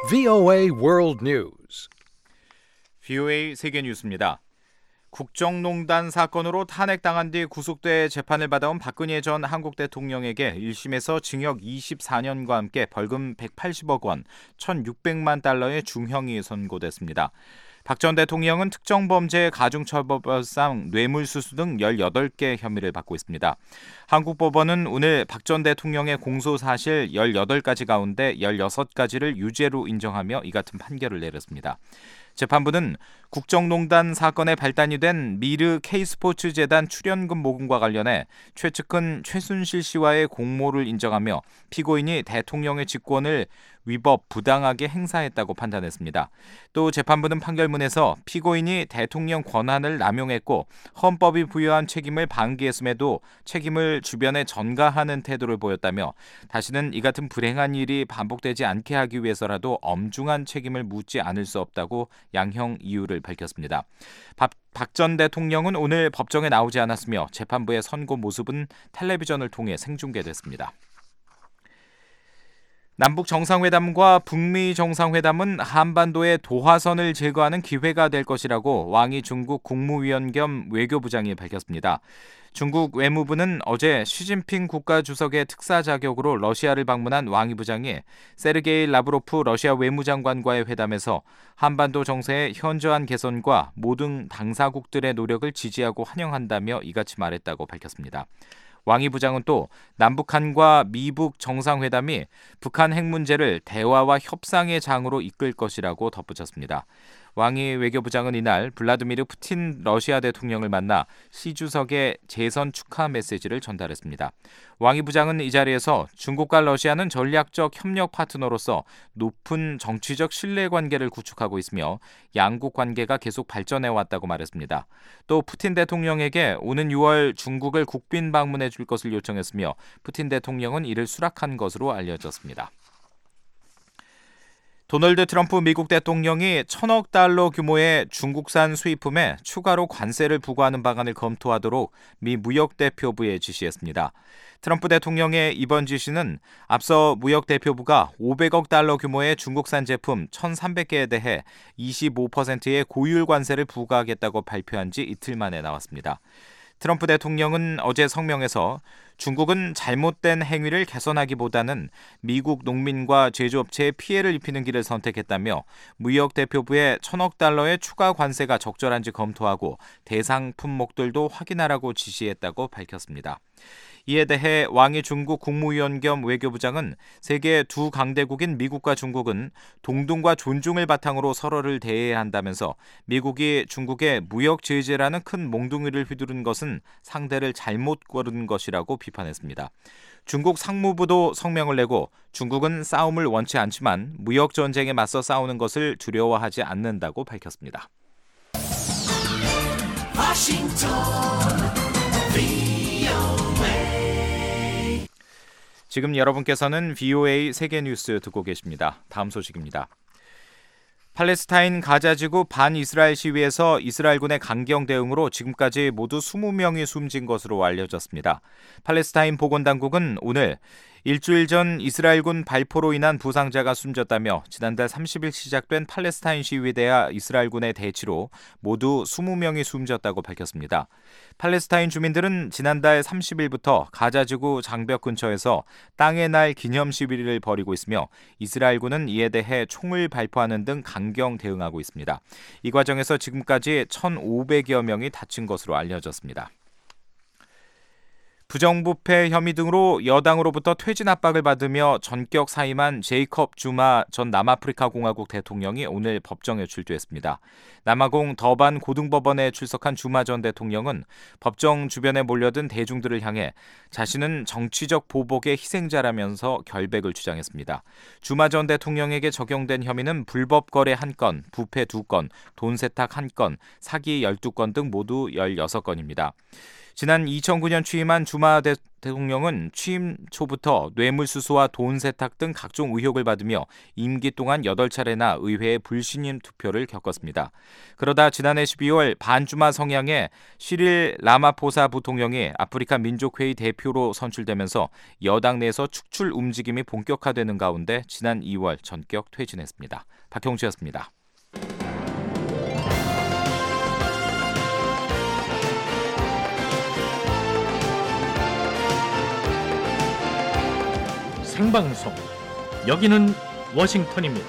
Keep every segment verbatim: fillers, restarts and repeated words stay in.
브이오에이 World News. 브이오에이 세계 뉴스입니다. 국정농단 사건으로 탄핵당한 뒤 구속돼 재판을 받아온 박근혜 전 한국 대통령에게 일 심에서 징역 이십사 년과 함께 벌금 백팔십억 원, 천육백만 달러의 중형이 선고됐습니다. 박 전 대통령은 특정범죄 가중처벌상 뇌물수수 등 열여덟 개 혐의를 받고 있습니다. 한국법원은 오늘 박 전 대통령의 공소사실 열여덟 가지 가운데 열여섯 가지를 유죄로 인정하며 이 같은 판결을 내렸습니다. 재판부는 국정농단 사건의 발단이 된 미르 K스포츠재단 출연금 모금과 관련해 최측근 최순실 씨와의 공모를 인정하며 피고인이 대통령의 직권을 위법 부당하게 행사했다고 판단했습니다. 또 재판부는 판결문에서 피고인이 대통령 권한을 남용했고 헌법이 부여한 책임을 방기했음에도 책임을 주변에 전가하는 태도를 보였다며 다시는 이 같은 불행한 일이 반복되지 않게 하기 위해서라도 엄중한 책임을 묻지 않을 수 없다고 양형 이유를 밝혔습니다. 박 전 대통령은 오늘 법정에 나오지 않았으며 재판부의 선고 모습은 텔레비전을 통해 생중계됐습니다. 남북 정상회담과 북미 정상회담은 한반도의 도화선을 제거하는 기회가 될 것이라고 왕이 중국 국무위원 겸 외교부장이 밝혔습니다. 중국 외무부는 어제 시진핑 국가주석의 특사 자격으로 러시아를 방문한 왕이 부장이 세르게이 라브로프 러시아 외무장관과의 회담에서 한반도 정세의 현저한 개선과 모든 당사국들의 노력을 지지하고 환영한다며 이같이 말했다고 밝혔습니다. 왕이 부장은 또 남북한과 미북 정상회담이 북한 핵 문제를 대화와 협상의 장으로 이끌 것이라고 덧붙였습니다. 왕이 외교부장은 이날 블라디미르 푸틴 러시아 대통령을 만나 시 주석의 재선 축하 메시지를 전달했습니다. 왕이 부장은 이 자리에서 중국과 러시아는 전략적 협력 파트너로서 높은 정치적 신뢰관계를 구축하고 있으며 양국 관계가 계속 발전해 왔다고 말했습니다. 또 푸틴 대통령에게 오는 유월 중국을 국빈 방문해 줄 것을 요청했으며 푸틴 대통령은 이를 수락한 것으로 알려졌습니다. 도널드 트럼프 미국 대통령이 천억 달러 규모의 중국산 수입품에 추가로 관세를 부과하는 방안을 검토하도록 미 무역대표부에 지시했습니다. 트럼프 대통령의 이번 지시는 앞서 무역대표부가 오백억 달러 규모의 중국산 제품 천삼백 개에 대해 이십오 퍼센트의 고율 관세를 부과하겠다고 발표한 지 이틀 만에 나왔습니다. 트럼프 대통령은 어제 성명에서 중국은 잘못된 행위를 개선하기보다는 미국 농민과 제조업체에 피해를 입히는 길을 선택했다며 무역대표부에 천억 달러의 추가 관세가 적절한지 검토하고 대상 품목들도 확인하라고 지시했다고 밝혔습니다. 이에 대해 왕이 중국 국무위원 겸 외교부장은 세계 두 강대국인 미국과 중국은 동등과 존중을 바탕으로 서로를 대해야 한다면서 미국이 중국의 무역 제재라는 큰 몽둥이를 휘두른 것은 상대를 잘못 고른 것이라고 비판했습니다. 중국 상무부도 성명을 내고 중국은 싸움을 원치 않지만 무역 전쟁에 맞서 싸우는 것을 두려워하지 않는다고 밝혔습니다. 워싱턴 지금 여러분께서는 브이오에이 세계 뉴스 듣고 계십니다. 다음 소식입니다. 팔레스타인 가자지구 반이스라엘 시위에서 이스라엘군의 강경 대응으로 지금까지 모두 이십 명이 숨진 것으로 알려졌습니다. 팔레스타인 보건당국은 오늘 일주일 전 이스라엘군 발포로 인한 부상자가 숨졌다며 지난달 삼십 일 시작된 팔레스타인 시위에 대한 이스라엘군의 대치로 모두 이십 명이 숨졌다고 밝혔습니다. 팔레스타인 주민들은 지난달 삼십 일부터 가자지구 장벽 근처에서 땅의 날 기념 시위를 벌이고 있으며 이스라엘군은 이에 대해 총을 발포하는 등 강경 대응하고 있습니다. 이 과정에서 지금까지 천오백여 명이 다친 것으로 알려졌습니다. 부정부패 혐의 등으로 여당으로부터 퇴진 압박을 받으며 전격 사임한 제이컵 주마 전 남아프리카 공화국 대통령이 오늘 법정에 출두했습니다. 남아공 더반 고등법원에 출석한 주마 전 대통령은 법정 주변에 몰려든 대중들을 향해 자신은 정치적 보복의 희생자라면서 결백을 주장했습니다. 주마 전 대통령에게 적용된 혐의는 불법 거래 한 건, 부패 두 건, 돈 세탁 한 건, 사기 열두 건 등 모두 열여섯 건입니다. 지난 이천구 년 취임한 주마 대, 대통령은 취임 초부터 뇌물수수와 돈 세탁 등 각종 의혹을 받으며 임기 동안 여덟 차례나 의회의 불신임 투표를 겪었습니다. 그러다 지난해 십이월 반주마 성향의 시릴 라마포사 부통령이 아프리카 민족회의 대표로 선출되면서 여당 내에서 축출 움직임이 본격화되는 가운데 지난 이월 전격 퇴진했습니다. 박형주였습니다. 생방송, 여기는 워싱턴입니다.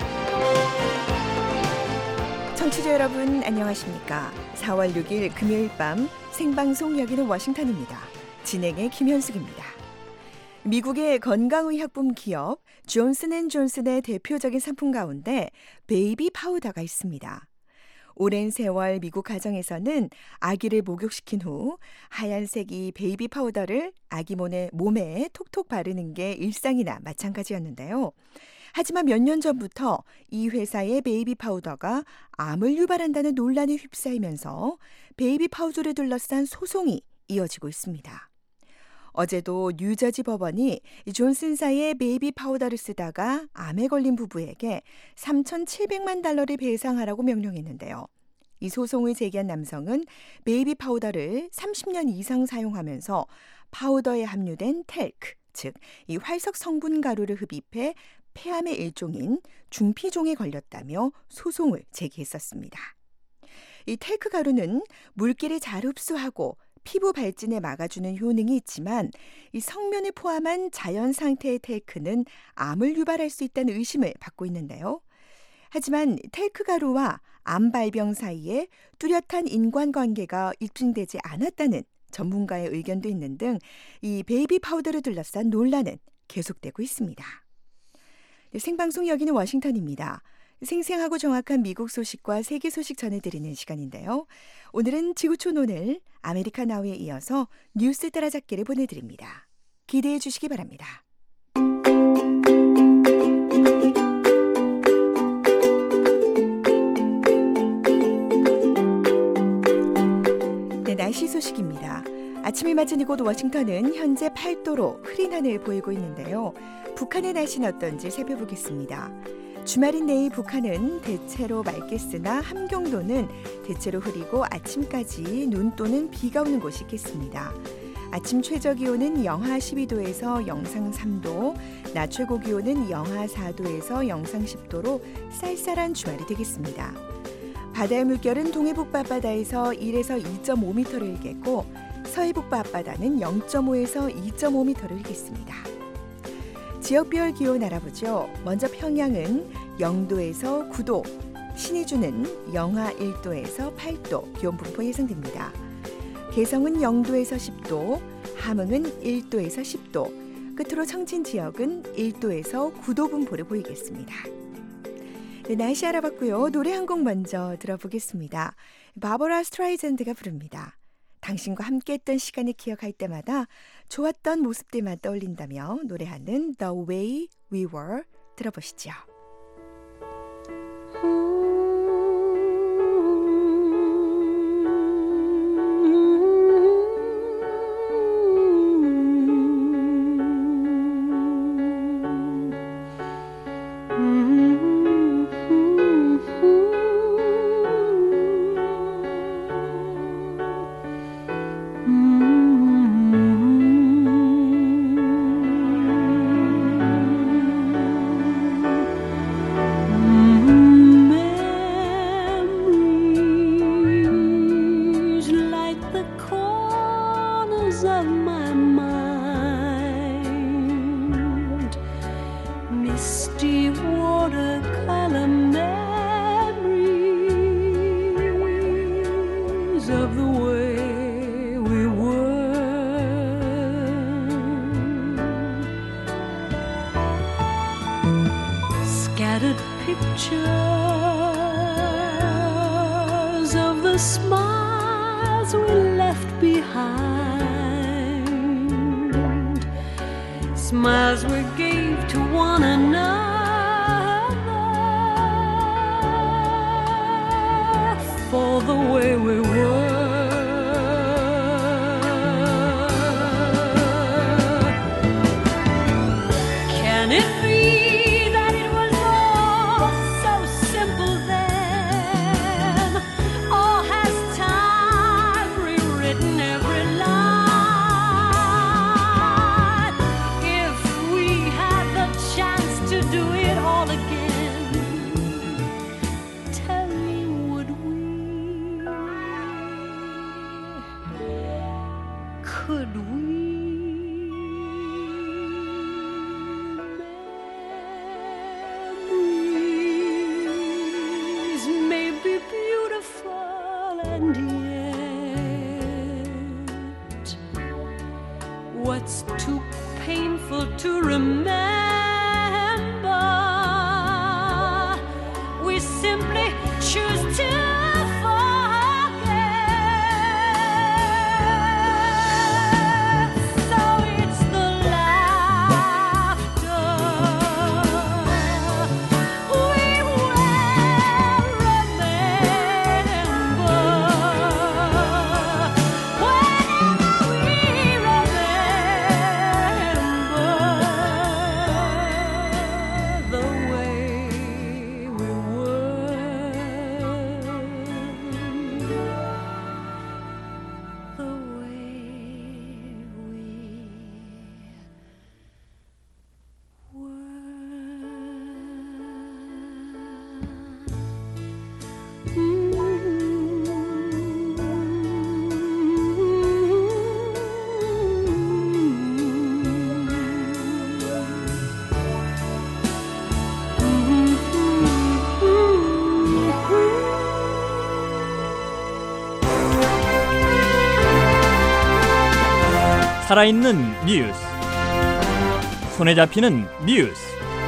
청취자 여러분 안녕하십니까? 사월 육일 금요일 밤 생방송 여기는 워싱턴입니다. 진행의 김현숙입니다. 미국의 건강의약품 기업 존슨앤존슨의 대표적인 상품 가운데 베이비 파우더가 있습니다. 오랜 세월 미국 가정에서는 아기를 목욕시킨 후 하얀색 이 베이비 파우더를 아기 몸에, 몸에 톡톡 바르는 게 일상이나 마찬가지였는데요. 하지만 몇 년 전부터 이 회사의 베이비 파우더가 암을 유발한다는 논란에 휩싸이면서 베이비 파우더를 둘러싼 소송이 이어지고 있습니다. 어제도 뉴저지 법원이 존슨사의 베이비 파우더를 쓰다가 암에 걸린 부부에게 삼천칠백만 달러를 배상하라고 명령했는데요. 이 소송을 제기한 남성은 베이비 파우더를 삼십 년 이상 사용하면서 파우더에 함유된 텔크, 즉 이 활석 성분 가루를 흡입해 폐암의 일종인 중피종에 걸렸다며 소송을 제기했었습니다. 이 텔크 가루는 물기를 잘 흡수하고 피부 발진에 막아주는 효능이 있지만 이 성면을 포함한 자연 상태의 텔크는 암을 유발할 수 있다는 의심을 받고 있는데요. 하지만 텔크 가루와 암 발병 사이에 뚜렷한 인과관계가 입증되지 않았다는 전문가의 의견도 있는 등 이 베이비 파우더를 둘러싼 논란은 계속되고 있습니다. 생방송 여기는 워싱턴입니다. 생생하고 정확한 미국 소식과 세계 소식 전해드리는 시간인데요. 오늘은 지구촌 오늘 아메리카 나우에 이어서 뉴스 따라잡기를 보내드립니다. 기대해 주시기 바랍니다. 네, 날씨 소식입니다. 아침을 맞은 이곳 워싱턴은 현재 팔 도로 흐린 하늘 보이고 있는데요. 북한의 날씨는 어떤지 살펴보겠습니다. 주말인 내일 북한은 대체로 맑겠으나 함경도는 대체로 흐리고 아침까지 눈 또는 비가 오는 곳이 있겠습니다. 아침 최저 기온은 영하 십이 도에서 영상 삼 도, 낮 최고 기온은 영하 사 도에서 영상 십 도로 쌀쌀한 주말이 되겠습니다. 바다의 물결은 동해북부 앞바다에서 일에서 이 점 오 미터를 일겠고 서해북부 앞바다는 영 점 오에서 이 점 오 미터를 일겠습니다. 지역별 기온 알아보죠. 먼저 평양은 영 도에서 구 도, 신의주는 영하 일 도에서 팔 도 기온 분포 예상됩니다. 개성은 영 도에서 십 도, 함흥은 일 도에서 십 도, 끝으로 청진 지역은 일 도에서 구 도 분포를 보이겠습니다. 네, 날씨 알아봤고요. 노래 한 곡 먼저 들어보겠습니다. 바버라 스트라이젠드가 부릅니다. 당신과 함께했던 시간을 기억할 때마다 좋았던 모습들만 떠올린다며 노래하는 The Way We Were 들어보시죠. Smiles we left behind, smiles we gave to one another for the way we were. painful to remember. We simply choose to forget. So it's the laughter we will remember. Whenever we remember the way we were, the way we 살아있는 뉴스, 손에 잡히는 뉴스,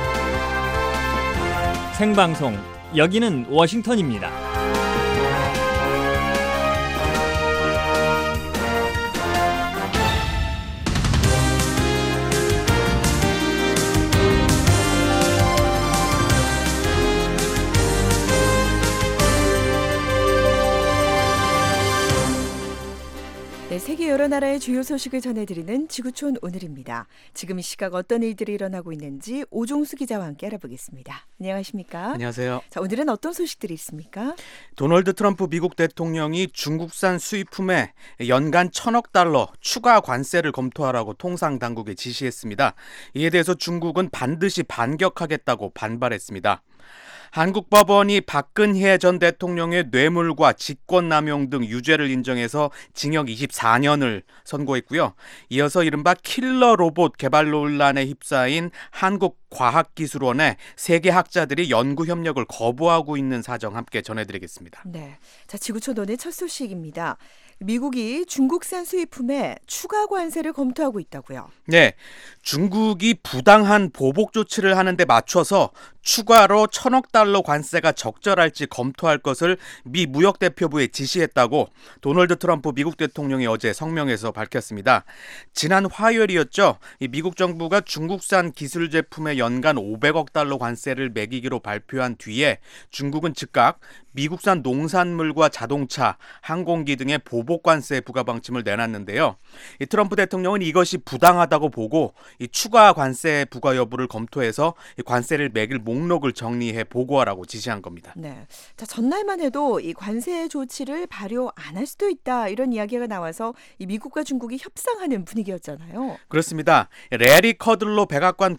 생방송 여기는 워싱턴입니다. 네, 세계 여러 나라의 주요 소식을 전해드리는 지구촌 오늘입니다. 지금 이 시각 어떤 일들이 일어나고 있는지 오종수 기자와 함께 알아보겠습니다. 안녕하십니까? 안녕하세요. 자, 오늘은 어떤 소식들이 있습니까? 도널드 트럼프 미국 대통령이 중국산 수입품에 연간 천억 달러 추가 관세를 검토하라고 통상 당국에 지시했습니다. 이에 대해서 중국은 반드시 반격하겠다고 반발했습니다. 한국 법원이 박근혜 전 대통령의 뇌물과 직권남용 등 유죄를 인정해서 징역 이십사 년을 선고했고요. 이어서 이른바 킬러 로봇 개발 논란에 휩싸인 한국과학기술원의 세계 학자들이 연구 협력을 거부하고 있는 사정 함께 전해드리겠습니다. 네, 자 지구촌 오늘 첫 소식입니다. 미국이 중국산 수입품에 추가 관세를 검토하고 있다고요. 네, 중국이 부당한 보복 조치를 하는데 맞춰서 추가로 천억 달러 관세가 적절할지 검토할 것을 미 무역대표부에 지시했다고 도널드 트럼프 미국 대통령이 어제 성명에서 밝혔습니다. 지난 화요일이었죠. 이 미국 정부가 중국산 기술 제품에 연간 오백억 달러 관세를 매기기로 발표한 뒤에 중국은 즉각 미국산 농산물과 자동차, 항공기 등의 보복 관세 부과 방침을 내놨는데요. 이 트럼프 대통령은 이것이 부당하다고 보고 이 추가 관세 부과 여부를 검토해서 이 관세를 매길 목록을 정리해 보고하라고 지시한 겁니다. 네, 자 전날만 해도 이 관세 조치를 발효 안 할 수도 있다 이런 이야기가 나와서 이 미국과 중국이 협상하는 분위기였잖아요. 그렇습니다. 레리 커들로 백악관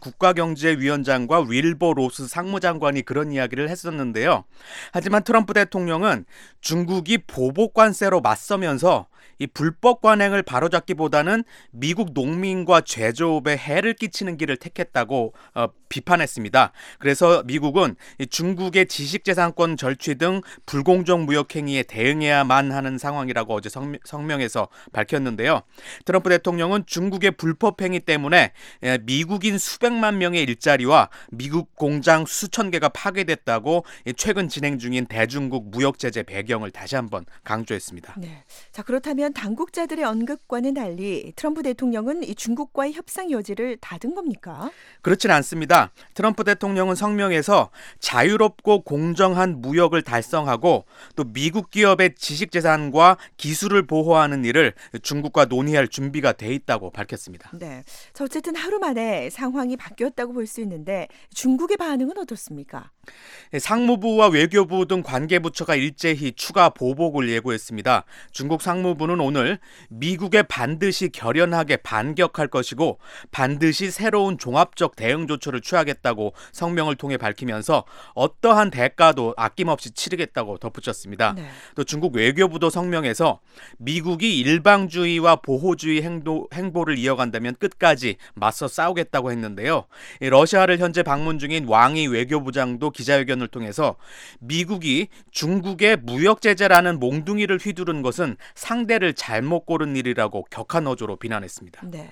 국가경제위원장과 윌버 로스 상무장관이 그런 이야기를 했었는데요. 하지만 트럼프 대통령은 중국이 보복 관세로 맞서면서 이 불법 관행을 바로잡기보다는 미국 농민과 제조업에 해를 끼치는 길을 택했다고 어, 비판했습니다. 그래서 미국은 이 중국의 지식재산권 절취 등 불공정 무역 행위에 대응해야만 하는 상황이라고 어제 성, 성명에서 밝혔는데요. 트럼프 대통령은 중국의 불법 행위 때문에 미국인 수백만 명의 일자리와 미국 공장 수천 개가 파괴됐다고 최근 진행 중인 대중국 무역 제재 배경을 다시 한번 강조했습니다. 네, 자 그렇다면 당국자들의 언급과는 달리 트럼프 대통령은 이 중국과의 협상 여지를 닫은 겁니까? 그렇진 않습니다. 트럼프 대통령은 성명에서 자유롭고 공정한 무역을 달성하고 또 미국 기업의 지식재산과 기술을 보호하는 일을 중국과 논의할 준비가 돼 있다고 밝혔습니다. 네, 자 어쨌든 하루 만에 상황이 바뀌었다고 볼 수 있는데 중국의 반응은 어떻습니까? 상무부와 외교부 등 관계부처가 일제히 추가 보복을 예고했습니다. 중국 상무부는 오늘 미국에 반드시 결연하게 반격할 것이고 반드시 새로운 종합적 대응 조처를 취하겠다고 성명을 통해 밝히면서 어떠한 대가도 아낌없이 치르겠다고 덧붙였습니다. 네. 또 중국 외교부도 성명에서 미국이 일방주의와 보호주의 행도, 행보를 이어간다면 끝까지 맞서 싸우겠다고 했는데요. 러시아를 현재 방문 중인 왕이 외교부장도 기자회견을 통해서 미국이 중국의 무역 제재라는 몽둥이를 휘두른 것은 상대를 잘못 고른 일이라고 격한 어조로 비난했습니다. 네.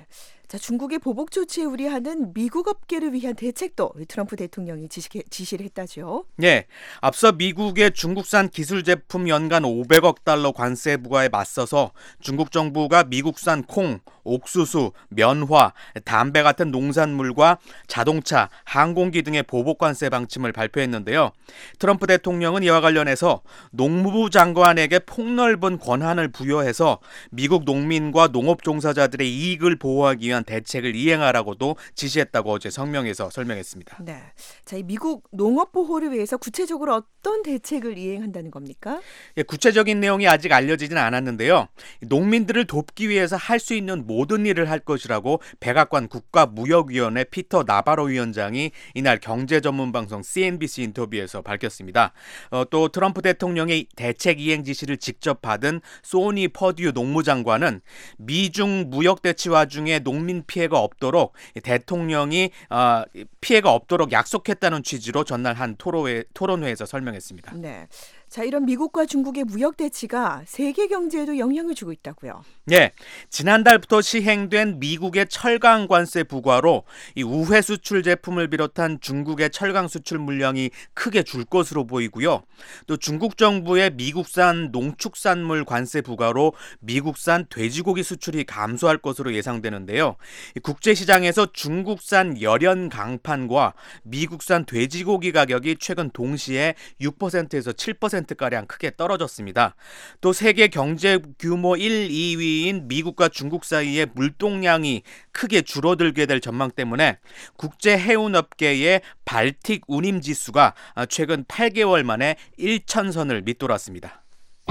자, 중국의 보복 조치에 우려하는 미국 업계를 위한 대책도 트럼프 대통령이 지시, 지시를 했다죠. 예, 앞서 미국의 중국산 기술 제품 연간 오백억 달러 관세 부과에 맞서서 중국 정부가 미국산 콩, 옥수수, 면화, 담배 같은 농산물과 자동차, 항공기 등의 보복 관세 방침을 발표했는데요. 트럼프 대통령은 이와 관련해서 농무부 장관에게 폭넓은 권한을 부여해서 미국 농민과 농업 종사자들의 이익을 보호하기 위한 대책을 이행하라고도 지시했다고 어제 성명에서 설명했습니다. 네, 자, 이 미국 농업 보호를 위해서 구체적으로 어떤 대책을 이행한다는 겁니까? 예, 구체적인 내용이 아직 알려지진 않았는데요. 농민들을 돕기 위해서 할 수 있는 모든 일을 할 것이라고 백악관 국가무역위원회 피터 나바로 위원장이 이날 경제 전문 방송 씨엔비씨 인터뷰에서 밝혔습니다. 어, 또 트럼프 대통령의 대책 이행 지시를 직접 받은 소니 퍼듀 농무장관은 미중 무역 대치 와중에 농민 피해가 없도록 대통령이 어, 피해가 없도록 약속했다는 취지로 전날 한 토론회, 토론회에서 설명했습니다. 네. 자, 이런 미국과 중국의 무역 대치가 세계 경제에도 영향을 주고 있다고요. 네, 지난달부터 시행된 미국의 철강 관세 부과로 이 우회 수출 제품을 비롯한 중국의 철강 수출 물량이 크게 줄 것으로 보이고요. 또 중국 정부의 미국산 농축산물 관세 부과로 미국산 돼지고기 수출이 감소할 것으로 예상되는데요. 국제 시장에서 중국산 열연 강판과 미국산 돼지고기 가격이 최근 동시에 육 퍼센트에서 칠 퍼센트가량 크게 떨어졌습니다. 또 세계 경제 규모 일, 이 위인 미국과 중국 사이의 물동량이 크게 줄어들게 될 전망 때문에 국제 해운업계의 발틱 운임 지수가 최근 팔 개월 만에 일천선을 밑돌았습니다.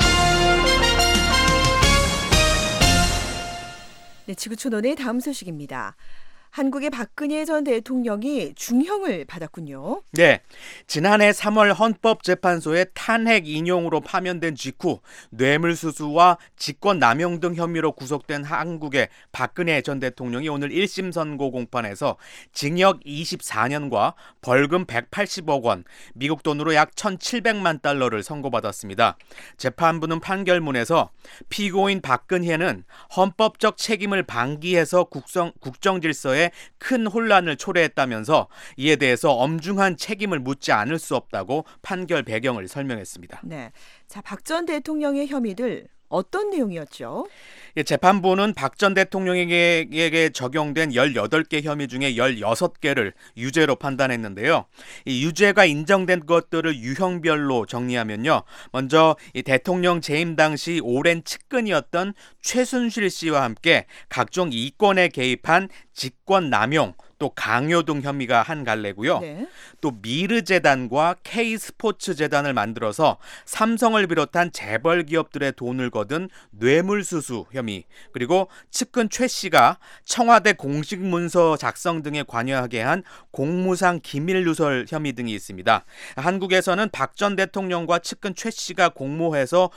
네, 지구촌원의 다음 소식입니다. 한국의 박근혜 전 대통령이 중형을 받았군요. 네, 지난해 삼월 헌법재판소의 탄핵 인용으로 파면된 직후 뇌물수수와 직권남용 등 혐의로 구속된 한국의 박근혜 전 대통령이 오늘 일 심 선고 공판에서 징역 이십사 년과 벌금 백팔십억 원, 미국 돈으로 약 천칠백만 달러를 선고받았습니다. 재판부는 판결문에서 피고인 박근혜는 헌법적 책임을 방기해서 국성, 국정질서에 큰 혼란을 초래했다면서 이에 대해서 엄중한 책임을 묻지 않을 수 없다고 판결 배경을 설명했습니다. 네, 자, 박 전 대통령의 혐의들 어떤 내용이었죠? 재판부는 박 전 대통령에게 적용된 열여덟 개 혐의 중에 열여섯 개를 유죄로 판단했는데요. 이 유죄가 인정된 것들을 유형별로 정리하면요. 먼저 이 대통령 재임 당시 오랜 측근이었던 최순실 씨와 함께 각종 이권에 개입한 직권 남용, 또 강요 등 혐의가 한 갈래고요. 네. 또 미르재단과 K스포츠재단을 만들어서 삼성을 비롯한 재벌 기업들의 돈을 거둔 뇌물수수 혐의, 그리고 측근 최 씨가 청와대 공식 문서 작성 등에 관여하게 한 공무상 기밀 누설 혐의 등이 있습니다. 한국에서는 박 전 대통령과 측근 최 씨가 공모해서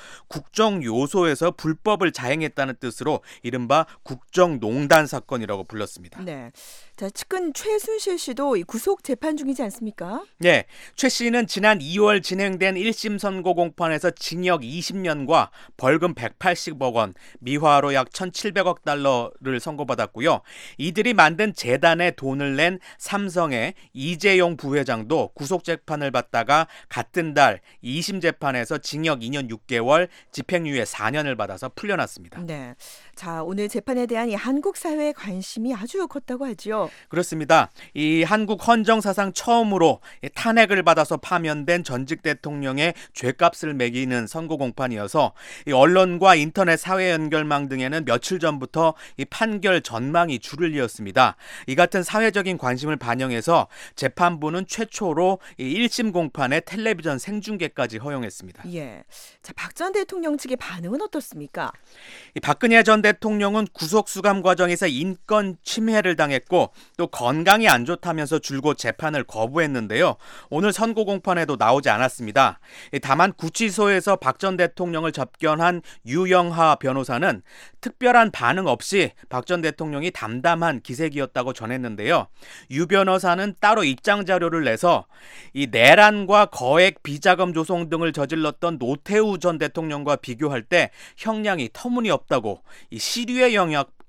국정요소에서 불법을 자행했다는 뜻으로 이른바 국정농단 사건이라고 불렀습니다. 네. 자, 측근 최순실 씨도 구속 재판 중이지 않습니까? 네, 최 씨는 지난 이월 진행된 일 심 선고 공판에서 징역 이십 년과 벌금 백팔십억 원, 미화로 약 천칠백억 달러를 선고받았고요. 이들이 만든 재단에 돈을 낸 삼성의 이재용 부회장도 구속 재판을 받다가 같은 달 이 심 재판에서 징역 이 년 육 개월, 집행유예 사 년을 받아서 풀려났습니다. 네. 자, 오늘 재판에 대한 이 한국 사회의 관심이 아주 컸다고 하죠. 그렇습니다. 이 한국 헌정 사상 처음으로 탄핵을 받아서 파면된 전직 대통령의 죗값을 매기는 선고 공판이어서 이 언론과 인터넷 사회 연결망 등에는 며칠 전부터 이 판결 전망이 줄을 이었습니다. 이 같은 사회적인 관심을 반영해서 재판부는 최초로 이 일 심 공판에 텔레비전 생중계까지 허용했습니다. 예. 자, 박 전 대통령 측의 반응은 어떻습니까? 이 박근혜 전 대통령은 구속 수감 과정에서 인권 침해를 당했고 또 건강이 안 좋다면서 줄곧 재판을 거부했는데요. 오늘 선고 공판에도 나오지 않았습니다. 다만 구치소에서 박 전 대통령을 접견한 유영하 변호사는 특별한 반응 없이 박 전 대통령이 담담한 기색이었다고 전했는데요. 유 변호사는 따로 입장 자료를 내서 이 내란과 거액 비자금 조성 등을 저질렀던 노태우 전 대통령과 비교할 때 형량이 터무니없다고 이 시류의 영역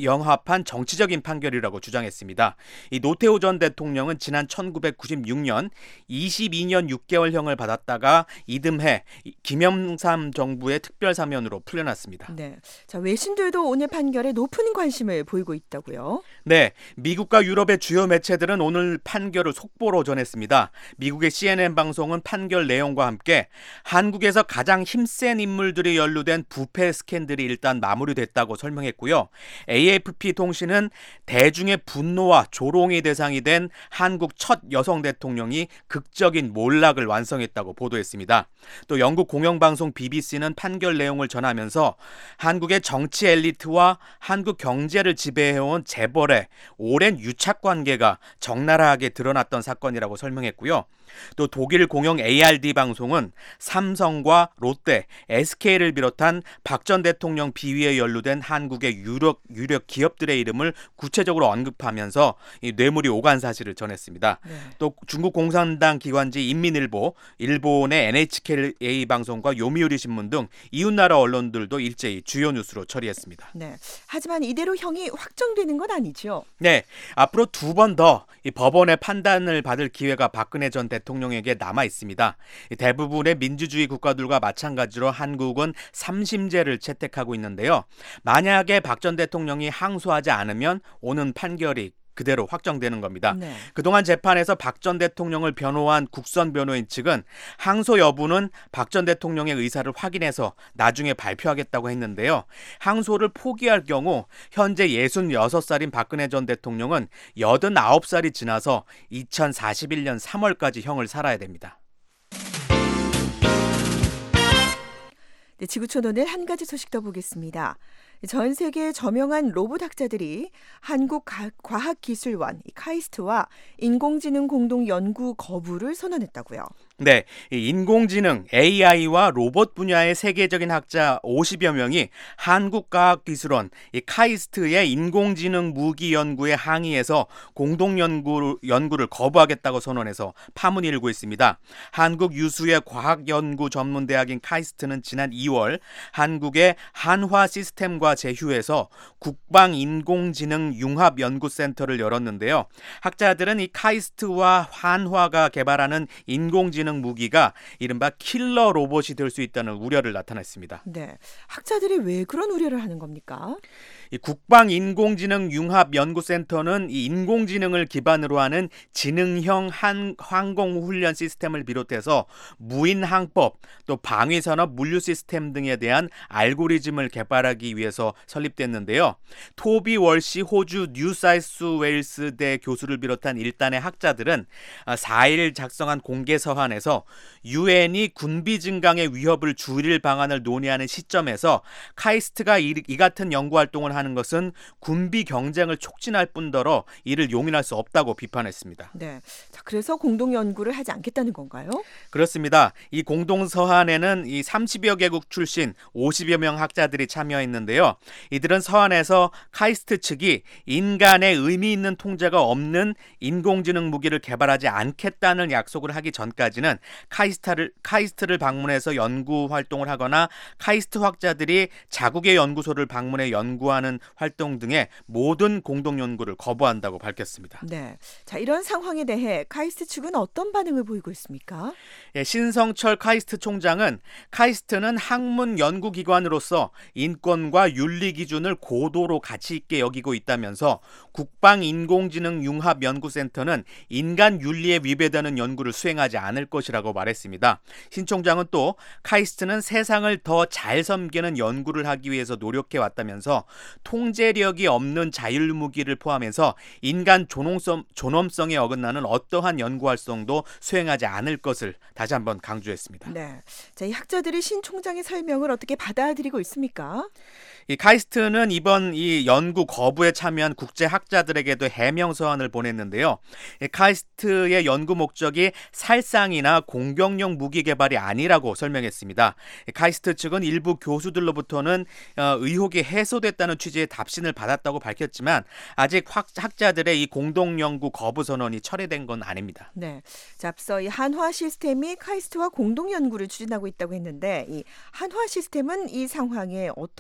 불영합한 정치적인 판결이라고 주장했습니다. 이 노태우 전 대통령은 지난 천구백구십육 년 이십이 년 육 개월형을 받았다가 이듬해 김영삼 정부의 특별사면으로 풀려났습니다. 네. 자, 외신들도 오늘 판결에 높은 관심을 보이고 있다고요. 네, 미국과 유럽의 주요 매체들은 오늘 판결을 속보로 전했습니다. 미국의 씨엔엔 방송은 판결 내용과 함께 한국에서 가장 힘센 인물들이 연루된 부패 스캔들이 일단 마무리됐다고 설명했고요. 에이에프피 통신은 대중의 분노와 조롱의 대상이 된 한국 첫 여성 대통령이 극적인 몰락을 완성했다고 보도했습니다. 또 영국 공영방송 비비씨는 판결 내용을 전하면서 한국의 정치 엘리트와 한국 경제를 지배해온 재벌의 오랜 유착관계가 적나라하게 드러났던 사건이라고 설명했고요. 또 독일 공영 에이알디 방송은 삼성과 롯데, 에스케이를 비롯한 박 전 대통령 비위에 연루된 한국의 유력, 유력 기업들의 이름을 구체적으로 언급하면서 이 뇌물이 오간 사실을 전했습니다. 네. 또 중국 공산당 기관지 인민일보, 일본의 엔에이치케이 방송과 요미우리 신문 등 이웃나라 언론들도 일제히 주요 뉴스로 처리했습니다. 네. 하지만 이대로 형이 확정되는 건 아니죠. 네, 앞으로 두 번 더 이 법원의 판단을 받을 기회가 박근혜 전 대통령에게 남아 있습니다. 대부분의 민주주의 국가들과 마찬가지로 한국은 삼심제를 채택하고 있는데요. 만약에 박 전 대통령이 항소하지 않으면 오는 판결이 그대로 확정되는 겁니다. 네. 그동안 재판에서 박 전 대통령을 변호한 국선 변호인 측은 항소 여부는 박 전 대통령의 의사를 확인해서 나중에 발표하겠다고 했는데요. 항소를 포기할 경우 현재 예순여섯 살인 박근혜 전 대통령은 여든아홉 살이 지나서 이천사십일 년 삼월까지 형을 살아야 됩니다. 네, 지구촌 오늘 한 가지 소식 더 보겠습니다. 전 세계 저명한 로봇 학자들이 한국 과학기술원 카이스트와 인공지능 공동 연구 거부를 선언했다고요. 네, 인공지능, 에이아이와 로봇 분야의 세계적인 학자 오십여 명이 한국과학기술원 이 카이스트의 인공지능 무기 연구에 항의해서 공동 연구, 연구를 거부하겠다고 선언해서 파문이 일고 있습니다. 한국 유수의 과학연구 전문대학인 카이스트는 지난 이월 한국의 한화 시스템과 제휴해서 국방인공지능 융합연구센터를 열었는데요. 학자들은 이 카이스트와 한화가 개발하는 인공지능 무기가 이른바 킬러 로봇이 될 수 있다는 우려를 나타냈습니다. 네, 학자들이 왜 그런 우려를 하는 겁니까? 이 국방인공지능 융합연구센터는 이 인공지능을 기반으로 하는 지능형 한, 항공훈련 시스템을 비롯해서 무인항법, 또 방위산업 물류 시스템 등에 대한 알고리즘을 개발하기 위해서 설립됐는데요. 토비 월시 호주 뉴사우스웨일스대 교수를 비롯한 일단의 학자들은 사 일 작성한 공개 서한에서 유엔이 군비 증강의 위협을 줄일 방안을 논의하는 시점에서 카이스트가 이, 이 같은 연구 활동을 하는 것은 군비 경쟁을 촉진할 뿐더러 이를 용인할 수 없다고 비판했습니다. 네, 자, 그래서 공동 연구를 하지 않겠다는 건가요? 그렇습니다. 이 공동 서한에는 이 삼십여 개국 출신 오십여 명 학자들이 참여했는데요. 이들은 서한에서 카이스트 측이 인간의 의미 있는 통제가 없는 인공지능 무기를 개발하지 않겠다는 약속을 하기 전까지는 카이스트를, 카이스트를 방문해서 연구 활동을 하거나 카이스트 학자들이 자국의 연구소를 방문해 연구하는 활동 등의 모든 공동 연구를 거부한다고 밝혔습니다. 네, 자, 이런 상황에 대해 카이스트 측은 어떤 반응을 보이고 있습니까? 예, 신성철 카이스트 총장은 카이스트는 학문 연구기관으로서 인권과 윤리 기준을 고도로 가치 있게 여기고 있다면서 국방인공지능 융합연구센터는 인간 윤리에 위배되는 연구를 수행하지 않을 것이라고 말했습니다. 신 총장은 또 카이스트는 세상을 더 잘 섬기는 연구를 하기 위해서 노력해 왔다면서 통제력이 없는 자율무기를 포함해서 인간 존엄성, 존엄성에 어긋나는 어떠한 연구 활동도 수행하지 않을 것을 다시 한번 강조했습니다. 네, 자, 이 학자들이 신 총장의 설명을 어떻게 받아들이고 있습니까? 이 카이스트는 이번 이 연구 거부에 참여한 국제 학자들에게도 해명 서한을 보냈는데요. 이 카이스트의 연구 목적이 살상이나 공격용 무기 개발이 아니라고 설명했습니다. 이 카이스트 측은 일부 교수들로부터는 어, 의혹이 해소됐다는 취지의 답신을 받았다고 밝혔지만 아직 확, 학자들의 이 공동 연구 거부 선언이 철회된 건 아닙니다. 네, 자, 앞서 이 한화 시스템이 카이스트와 공동 연구를 추진하고 있다고 했는데 이 한화 시스템은 이 상황에 어떻게 말하고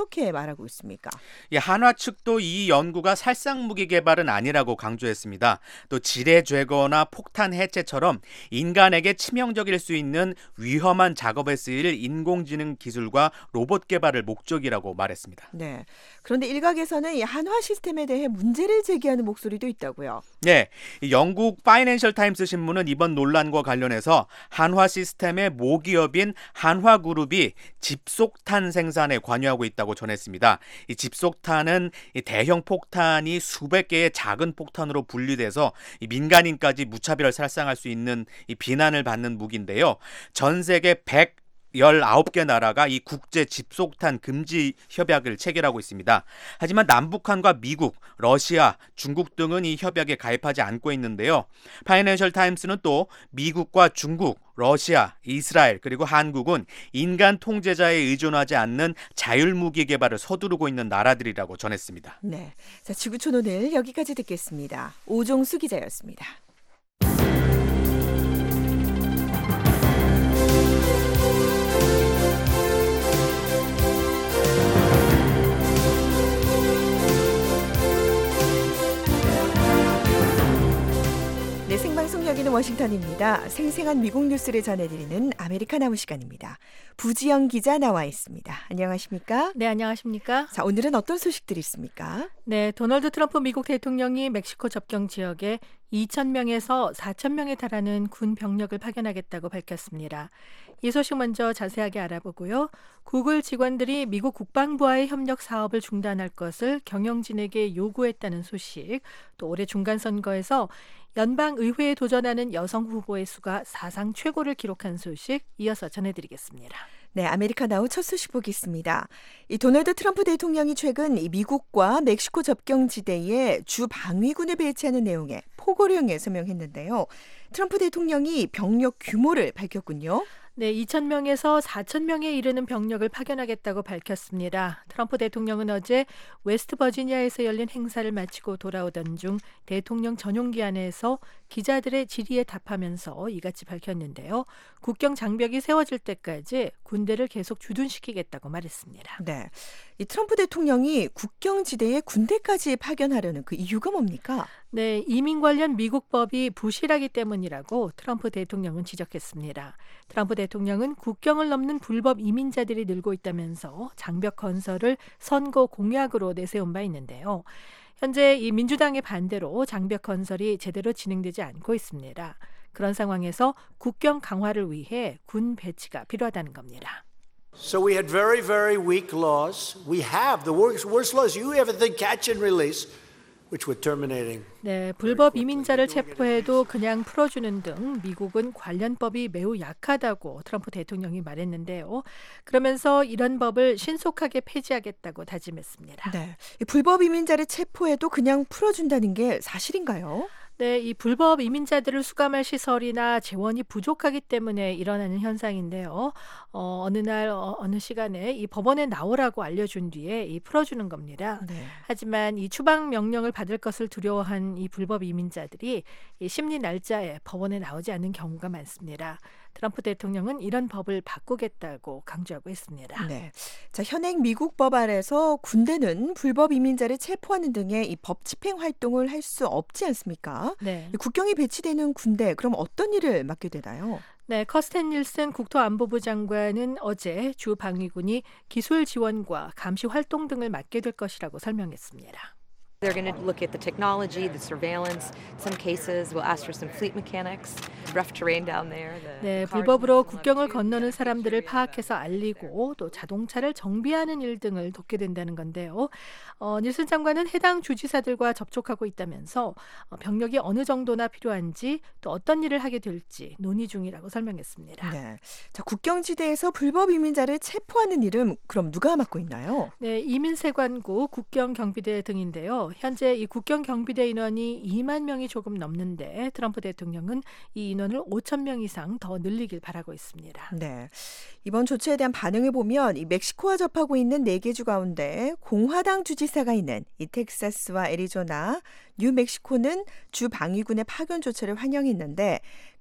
말하고 있습니까? 예, 한화 측도 이 연구가 살상 무기 개발은 아니라고 강조했습니다. 또 지뢰 제거나 폭탄 해체처럼 인간에게 치명적일 수 있는 위험한 작업에 쓰일 인공지능 기술과 로봇 개발을 목적이라고 말했습니다. 네. 그런데 일각에서는 이 한화 시스템에 대해 문제를 제기하는 목소리도 있다고요. 네, 영국 파이낸셜 타임스 신문은 이번 논란과 관련해서 한화 시스템의 모기업인 한화그룹이 집속탄 생산에 관여하고 있다고 전했습니다. 이 집속탄은 이 대형 폭탄이 수백 개의 작은 폭탄으로 분리돼서 이 민간인까지 무차별 살상할 수 있는 이 비난을 받는 무기인데요. 전 세계 백 열아홉 개 나라가 이 국제 집속탄 금지 협약을 체결하고 있습니다. 하지만 남북한과 미국, 러시아, 중국 등은 이 협약에 가입하지 않고 있는데요. 파이낸셜 타임스는 또 미국과 중국, 러시아, 이스라엘 그리고 한국은 인간 통제자에 의존하지 않는 자율무기 개발을 서두르고 있는 나라들이라고 전했습니다. 네. 자, 지구촌 오늘 여기까지 듣겠습니다. 오종수 기자였습니다. 네, 생방송 여기는 워싱턴입니다. 생생한 미국 뉴스를 전해드리는 아메리카나우 시간입니다. 부지영 기자 나와 있습니다. 안녕하십니까? 네, 안녕하십니까? 자, 오늘은 어떤 소식들이 있습니까? 네, 도널드 트럼프 미국 대통령이 멕시코 접경 지역에 이천 명에서 사천 명에 달하는 군 병력을 파견하겠다고 밝혔습니다. 이 소식 먼저 자세하게 알아보고요. 구글 직원들이 미국 국방부와의 협력 사업을 중단할 것을 경영진에게 요구했다는 소식, 또 올해 중간선거에서 연방의회에 도전하는 여성 후보의 수가 사상 최고를 기록한 소식 이어서 전해드리겠습니다. 네, 아메리카나우 첫 소식 보겠습니다. 이 도널드 트럼프 대통령이 최근 이 미국과 멕시코 접경지대에 주 방위군을 배치하는 내용의 포고령에 서명했는데요. 트럼프 대통령이 병력 규모를 밝혔군요. 네, 이천 명에서 사천 명에 이르는 병력을 파견하겠다고 밝혔습니다. 트럼프 대통령은 어제 웨스트 버지니아에서 열린 행사를 마치고 돌아오던 중 대통령 전용 기안에서 기자들의 질의에 답하면서 이같이 밝혔는데요. 국경 장벽이 세워질 때까지 군대를 계속 주둔시키겠다고 말했습니다. 네, 이 트럼프 대통령이 국경지대에 군대까지 파견하려는 그 이유가 뭡니까? 네, 이민 관련 미국 법이 부실하기 때문이라고 트럼프 대통령은 지적했습니다. 트럼프 대통령은 국경을 넘는 불법 이민자들이 늘고 있다면서 장벽 건설을 선거 공약으로 내세운 바 있는데요. 현재 이 민주당의 반대로 장벽 건설이 제대로 진행되지 않고 있습니다. 그런 상황에서 국경 강화를 위해 군 배치가 필요하다는 겁니다. So we had very, very weak laws. We have the worst, worst laws you ever think, catch and release, which were terminating. 네, 불법 이민자를 체포해도 그냥 풀어주는 등 미국은 관련법이 매우 약하다고 트럼프 대통령이 말했는데요. 그러면서 이런 법을 신속하게 폐지하겠다고 다짐했습니다. 네, 이 불법 이민자를 체포해도 그냥 풀어준다는 게 사실인가요? 네, 이 불법 이민자들을 수감할 시설이나 재원이 부족하기 때문에 일어나는 현상인데요. 어, 어느 날 어, 어느 시간에 이 법원에 나오라고 알려준 뒤에 이 풀어주는 겁니다. 네. 하지만 이 추방 명령을 받을 것을 두려워한 이 불법 이민자들이 이 심리 날짜에 법원에 나오지 않는 경우가 많습니다. 트럼프 대통령은 이런 법을 바꾸겠다고 강조하고 있습니다. 네. 자, 현행 미국 법 아래서 군대는 불법 이민자를 체포하는 등의 이 법 집행 활동을 할 수 없지 않습니까? 네. 이 국경이 배치되는 군대, 그럼 어떤 일을 맡게 되나요? 네, 커스텐 닐슨 국토안보부 장관은 어제 주 방위군이 기술 지원과 감시 활동 등을 맡게 될 것이라고 설명했습니다. They're going to look at the technology, the surveillance. Some cases we'll ask for some fleet mechanics. Rough terrain down there. The 네, cars 불법으로 will 국경을 too. 건너는 Yeah, 사람들을 history of, 파악해서 알리고 또 자동차를 정비하는 일 등을 돕게 된다는 건데요. 어, 닐슨 장관은 해당 주지사들과 접촉하고 있다면서 어, 병력이 어느 정도나 필요한지 또 어떤 일을 하게 될지 논의 중이라고 설명했습니다. 네. 자, 국경지대에서 불법 이민자를 체포하는 일은 그럼 누가 맡고 있나요? 네, 이민세관구 국경경비대 등인데요. 현재 이 국경 경비대 인원이 이만 명이 조금 넘는데 트럼프 대통령은 이 인원을 오천 명 이상 더 늘리길 바라고 있습니다. 네. 이번 조치에 대한 반응을 보면 이 멕시코와 접하고 있는 네 개 주 가운데 공화당 주지사가 있는 이 텍사스와 애리조나, 뉴멕시코는 주 방위군의 파견 조치를 환영했는데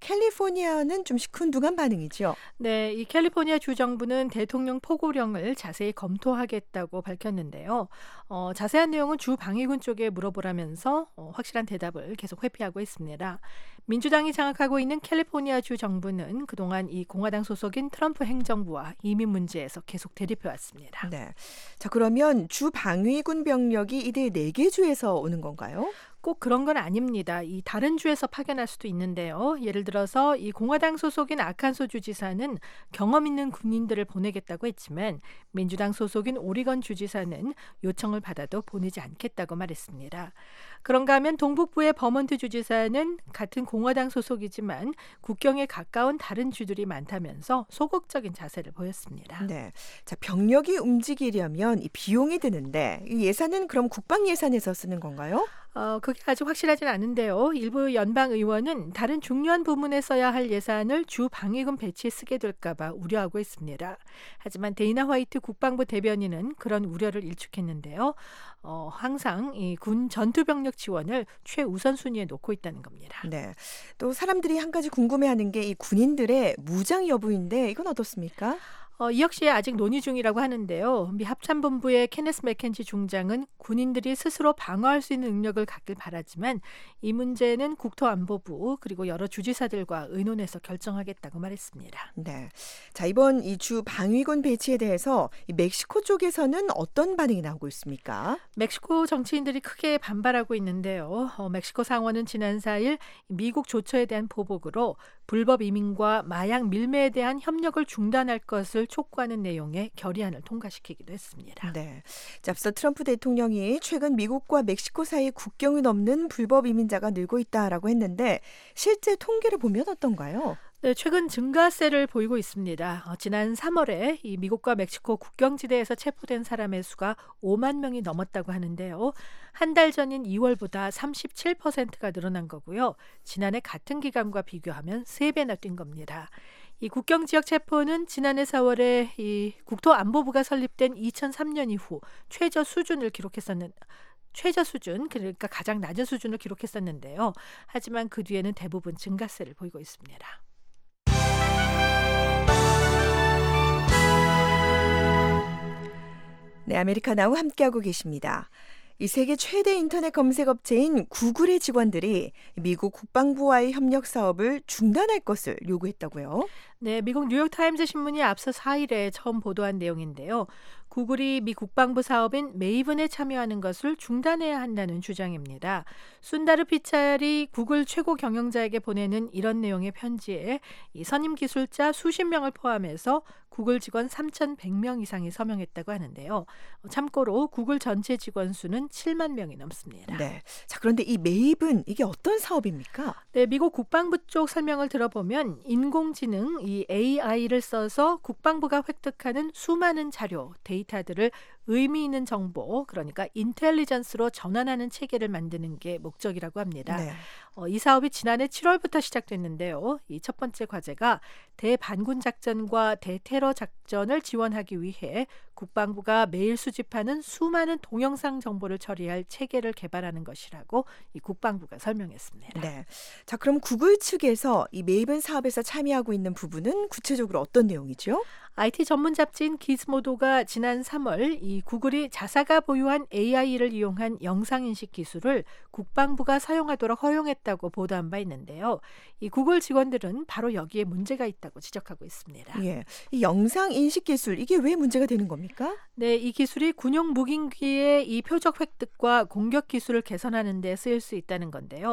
캘리포니아는 좀 시큰둥한 반응이죠. 네, 이 캘리포니아 주 정부는 대통령 포고령을 자세히 검토하겠다고 밝혔는데요. 어, 자세한 내용은 주 방위군 쪽에 물어보라면서 어, 확실한 대답을 계속 회피하고 있습니다. 민주당이 장악하고 있는 캘리포니아 주 정부는 그동안 이 공화당 소속인 트럼프 행정부와 이민 문제에서 계속 대립해왔습니다. 네. 자, 그러면 주 방위군 병력이 이들 네 개 주에서 오는 건가요? 꼭 그런 건 아닙니다. 이 다른 주에서 파견할 수도 있는데요. 예를 들어서 이 공화당 소속인 아칸소 주지사는 경험 있는 군인들을 보내겠다고 했지만 민주당 소속인 오리건 주지사는 요청을 받아도 보내지 않겠다고 말했습니다. 그런가 하면 동북부의 버몬트 주지사는 같은 공화당 소속이지만 국경에 가까운 다른 주들이 많다면서 소극적인 자세를 보였습니다. 네. 자, 병력이 움직이려면 이 비용이 드는데 이 예산은 그럼 국방 예산에서 쓰는 건가요? 어, 그게 아직 확실하진 않은데요. 일부 연방 의원은 다른 중요한 부문에 써야 할 예산을 주 방위군 배치에 쓰게 될까 봐 우려하고 있습니다. 하지만 데이나 화이트 국방부 대변인은 그런 우려를 일축했는데요. 어, 항상 이 군 전투병력 지원을 최우선 순위에 놓고 있다는 겁니다. 네. 또 사람들이 한 가지 궁금해하는 게 이 군인들의 무장 여부인데 이건 어떻습니까? 어, 이 역시 아직 논의 중이라고 하는데요. 미 합참본부의 케네스 맥켄지 중장은 군인들이 스스로 방어할 수 있는 능력을 갖길 바라지만 이 문제는 국토안보부 그리고 여러 주지사들과 의논해서 결정하겠다고 말했습니다. 네. 자, 이번 이 주 방위군 배치에 대해서 이 멕시코 쪽에서는 어떤 반응이 나오고 있습니까? 멕시코 정치인들이 크게 반발하고 있는데요. 어, 멕시코 상원은 지난 사 일 미국 조처에 대한 보복으로 불법 이민과 마약 밀매에 대한 협력을 중단할 것을 촉구하는 내용의 결의안을 통과시키기도 했습니다. 네. 자, 앞서 트럼프 대통령이 최근 미국과 멕시코 사이 국경을 넘는 불법 이민자가 늘고 있다라고 했는데 실제 통계를 보면 어떤가요? 네, 최근 증가세를 보이고 있습니다. 어, 지난 삼월에 이 미국과 멕시코 국경지대에서 체포된 사람의 수가 오만 명이 넘었다고 하는데요. 한 달 전인 이월보다 삼십칠 퍼센트가 늘어난 거고요. 지난해 같은 기간과 비교하면 세 배나 뛴 겁니다. 이 국경 지역 체포는 지난해 사월에 이 국토안보부가 설립된 이천삼 년 이후 최저 수준을 기록했었는 최저 수준, 그러니까 가장 낮은 수준을 기록했었는데요. 하지만 그 뒤에는 대부분 증가세를 보이고 있습니다. 네, 아메리카나우 함께하고 계십니다. 이 세계 최대 인터넷 검색 업체인 구글의 직원들이 미국 국방부와의 협력 사업을 중단할 것을 요구했다고요? 네, 미국 뉴욕타임즈 신문이 앞서 사 일에 처음 보도한 내용인데요. 구글이 미 국방부 사업인 메이븐에 참여하는 것을 중단해야 한다는 주장입니다. 순다르 피찰이 구글 최고 경영자에게 보내는 이런 내용의 편지에 이 선임 기술자 수십 명을 포함해서 구글 직원 삼천백 명 이상이 서명했다고 하는데요. 참고로 구글 전체 직원 수는 칠만 명이 넘습니다. 네. 자, 그런데 이 메이븐 이게 어떤 사업입니까? 네, 미국 국방부 쪽 설명을 들어보면 인공지능 이 에이아이를 써서 국방부가 획득하는 수많은 자료, 데이터들을 의미 있는 정보, 그러니까 인텔리전스로 전환하는 체계를 만드는 게 목적이라고 합니다. 네. 어, 이 사업이 지난해 칠월부터 시작됐는데요. 이 첫 번째 과제가 대반군 작전과 대테러 작전을 지원하기 위해 국방부가 매일 수집하는 수많은 동영상 정보를 처리할 체계를 개발하는 것이라고 이 국방부가 설명했습니다. 네. 자, 그럼 구글 측에서 이 메이븐 사업에서 참여하고 있는 부분은 구체적으로 어떤 내용이죠? 아이티 전문 잡지인 기즈모도가 지난 삼월 이 구글이 자사가 보유한 에이아이를 이용한 영상인식 기술을 국방부가 사용하도록 허용했다고 보도한 바 있는데요. 이 구글 직원들은 바로 여기에 문제가 있다고 지적하고 있습니다. 예. 이 영상 인식 기술 이게 왜 문제가 되는 겁니까? 네, 이 기술이 군용 무기기의 이 표적 획득과 공격 기술을 개선하는 데 쓰일 수 있다는 건데요.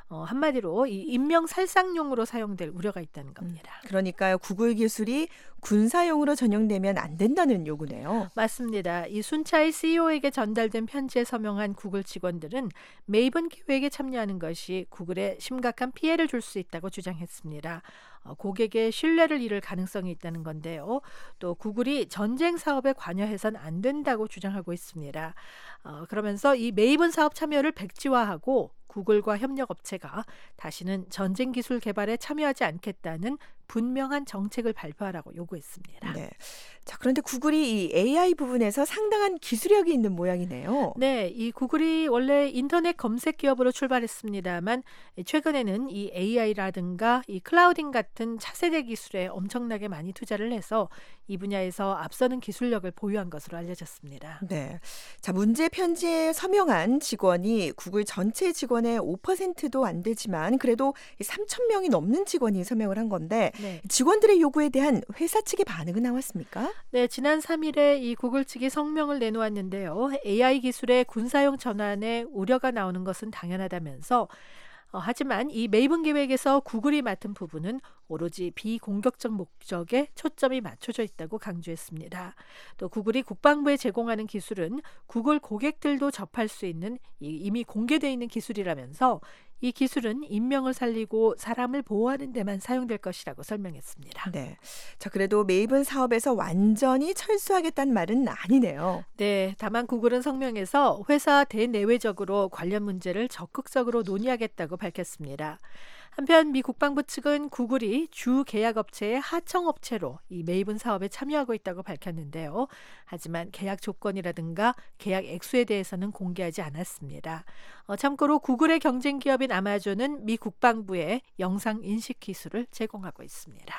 어, 한마디로 이 인명 살상용으로 사용될 우려가 있다는 겁니다. 그러니까요. 구글 기술이 군사용으로 전용되면 안 된다는 요구네요. 맞습니다. 이 순차이 씨이오에게 전달된 편지에 서명한 구글 직원들은 메이븐 계획에 참여하는 것이 구글에 심각한 피해를 줄 수 있다고 주장했습니다. 어, 고객의 신뢰를 잃을 가능성이 있다는 건데요. 또 구글이 전쟁 사업에 관여해선 안 된다고 주장하고 있습니다. 어, 그러면서 이 메이븐 사업 참여를 백지화하고 구글과 협력업체가 다시는 전쟁 기술 개발에 참여하지 않겠다는 분명한 정책을 발표하라고 요구했습니다. 네. 자, 그런데 구글이 이 에이아이 부분에서 상당한 기술력이 있는 모양이네요. 네, 이 구글이 원래 인터넷 검색 기업으로 출발했습니다만 최근에는 이 에이아이라든가 이 클라우딩 같은 차세대 기술에 엄청나게 많이 투자를 해서 이 분야에서 앞서는 기술력을 보유한 것으로 알려졌습니다. 네. 자, 문제 편지에 서명한 직원이 구글 전체 직원의 오 퍼센트도 안 되지만 그래도 삼천 명이 넘는 직원이 서명을 한 건데 네. 직원들의 요구에 대한 회사 측의 반응은 나왔습니까? 네, 지난 삼 일에 이 구글 측이 성명을 내놓았는데요. 에이아이 기술의 군사용 전환에 우려가 나오는 것은 당연하다면서 어, 하지만 이 메이븐 계획에서 구글이 맡은 부분은 오로지 비공격적 목적에 초점이 맞춰져 있다고 강조했습니다. 또 구글이 국방부에 제공하는 기술은 구글 고객들도 접할 수 있는 이미 공개되어 있는 기술이라면서 이 기술은 인명을 살리고 사람을 보호하는 데만 사용될 것이라고 설명했습니다. 네. 자, 그래도 메이븐 사업에서 완전히 철수하겠다는 말은 아니네요. 네, 다만 구글은 성명에서 회사 대내외적으로 관련 문제를 적극적으로 논의하겠다고 밝혔습니다. 한편 미 국방부 측은 구글이 주 계약업체의 하청업체로 이 메이븐 사업에 참여하고 있다고 밝혔는데요. 하지만 계약 조건이라든가 계약 액수에 대해서는 공개하지 않았습니다. 어, 참고로 구글의 경쟁 기업인 아마존은 미 국방부에 영상 인식 기술을 제공하고 있습니다.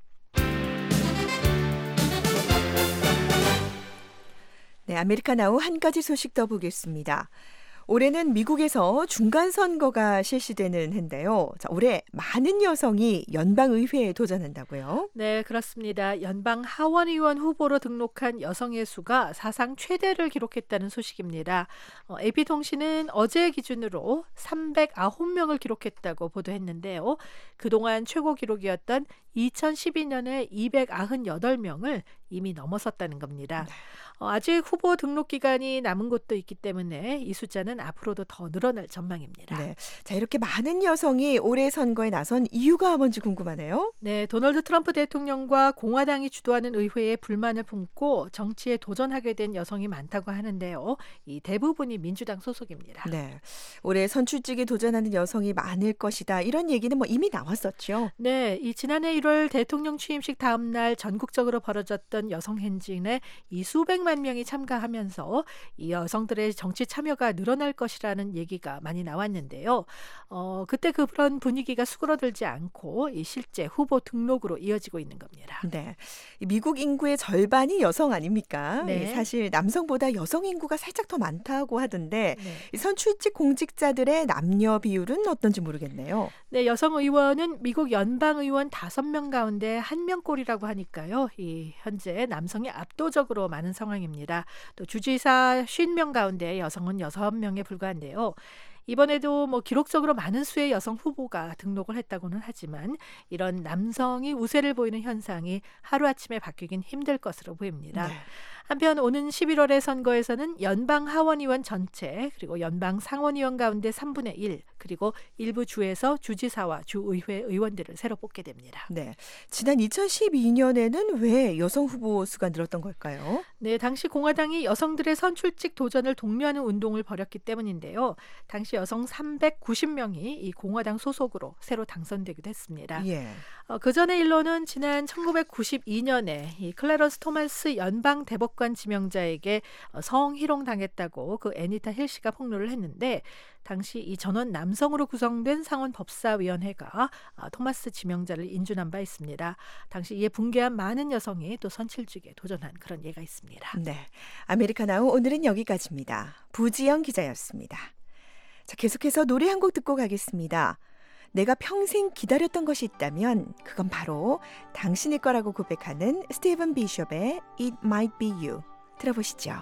네, 아메리카나우 한 가지 소식 더 보겠습니다. 올해는 미국에서 중간선거가 실시되는 해인데요. 자, 올해 많은 여성이 연방의회에 도전한다고요? 네, 그렇습니다. 연방 하원의원 후보로 등록한 여성의 수가 사상 최대를 기록했다는 소식입니다. 어, 에이피통신은 어제 기준으로 삼백구 명을 기록했다고 보도했는데요. 그동안 최고 기록이었던 이천십이 년에 이백구십팔 명을 이미 넘어섰다는 겁니다. 어, 아직 후보 등록 기간이 남은 곳도 있기 때문에 이 숫자는 앞으로도 더 늘어날 전망입니다. 네. 자, 이렇게 많은 여성이 올해 선거에 나선 이유가 뭔지 궁금하네요. 네, 도널드 트럼프 대통령과 공화당이 주도하는 의회에 불만을 품고 정치에 도전하게 된 여성이 많다고 하는데요. 이 대부분이 민주당 소속입니다. 네. 올해 선출직에 도전하는 여성이 많을 것이다. 이런 얘기는 뭐 이미 나왔었죠. 네, 이 지난해 일월 대통령 취임식 다음 날 전국적으로 벌어졌던 여성 행진에 이 수백만 명이 참가하면서 이 여성들의 정치 참여가 늘어날 것이라는 얘기가 많이 나왔는데요. 어, 그때 그런 분위기가 수그러들지 않고 이 실제 후보 등록으로 이어지고 있는 겁니다. 네, 미국 인구의 절반이 여성 아닙니까? 네. 사실 남성보다 여성 인구가 살짝 더 많다고 하던데 네. 이 선출직 공직자들의 남녀 비율은 어떤지 모르겠네요. 네, 여성 의원은 미국 연방 의원 다섯 명 가운데 한 명꼴이라고 하니까요. 이 현재 남성이 압도적으로 많은 상황입니다. 또 주지사 오십 명 가운데 여성은 여섯 명에 불과한데요. 이번에도 뭐 기록적으로 많은 수의 여성 후보가 등록을 했다고는 하지만 이런 남성이 우세를 보이는 현상이 하루아침에 바뀌긴 힘들 것으로 보입니다. 네. 한편 오는 십일월의 선거에서는 연방 하원의원 전체 그리고 연방 상원의원 가운데 삼분의 일 그리고 일부 주에서 주지사와 주의회 의원들을 새로 뽑게 됩니다. 네, 지난 이천십이 년에는 왜 여성 후보 수가 늘었던 걸까요? 네, 당시 공화당이 여성들의 선출직 도전을 독려하는 운동을 벌였기 때문인데요. 당시 여성 삼백구십 명이 이 공화당 소속으로 새로 당선되기도 했습니다. 예. 어, 그 전의 일로는 지난 천구백구십이 년에 이 클래런스 토마스 연방 대법관 지명자에게 어, 성희롱 당했다고 그 애니타 힐 씨가 폭로를 했는데 당시 이 전원 남성으로 구성된 상원 법사위원회가 어, 토마스 지명자를 인준한 바 있습니다. 당시 이에 붕괴한 많은 여성이 또 선출직에 도전한 그런 예가 있습니다. 네, 아메리카나우 오늘은 여기까지입니다. 부지영 기자였습니다. 자, 계속해서 노래 한 곡 듣고 가겠습니다. 내가 평생 기다렸던 것이 있다면 그건 바로 당신일 거라고 고백하는 스티븐 비숍의 It Might Be You 들어보시죠.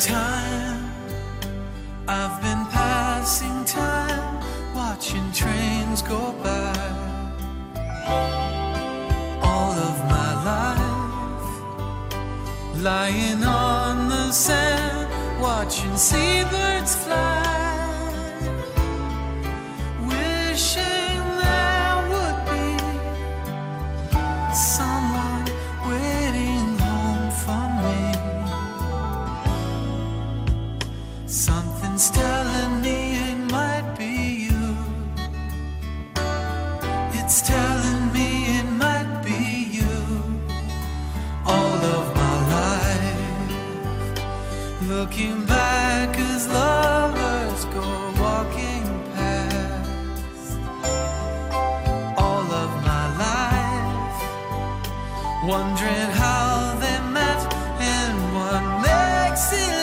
time, I've been passing time, watching trains go by. All of my life, lying on the sand, watching seabirds fly, wishing there would be someone waiting home for me. Something's telling me it might be you. It's telling me it might be you. All of my life, looking back as lovers go walking past. All of my life, wondering how they met and what makes it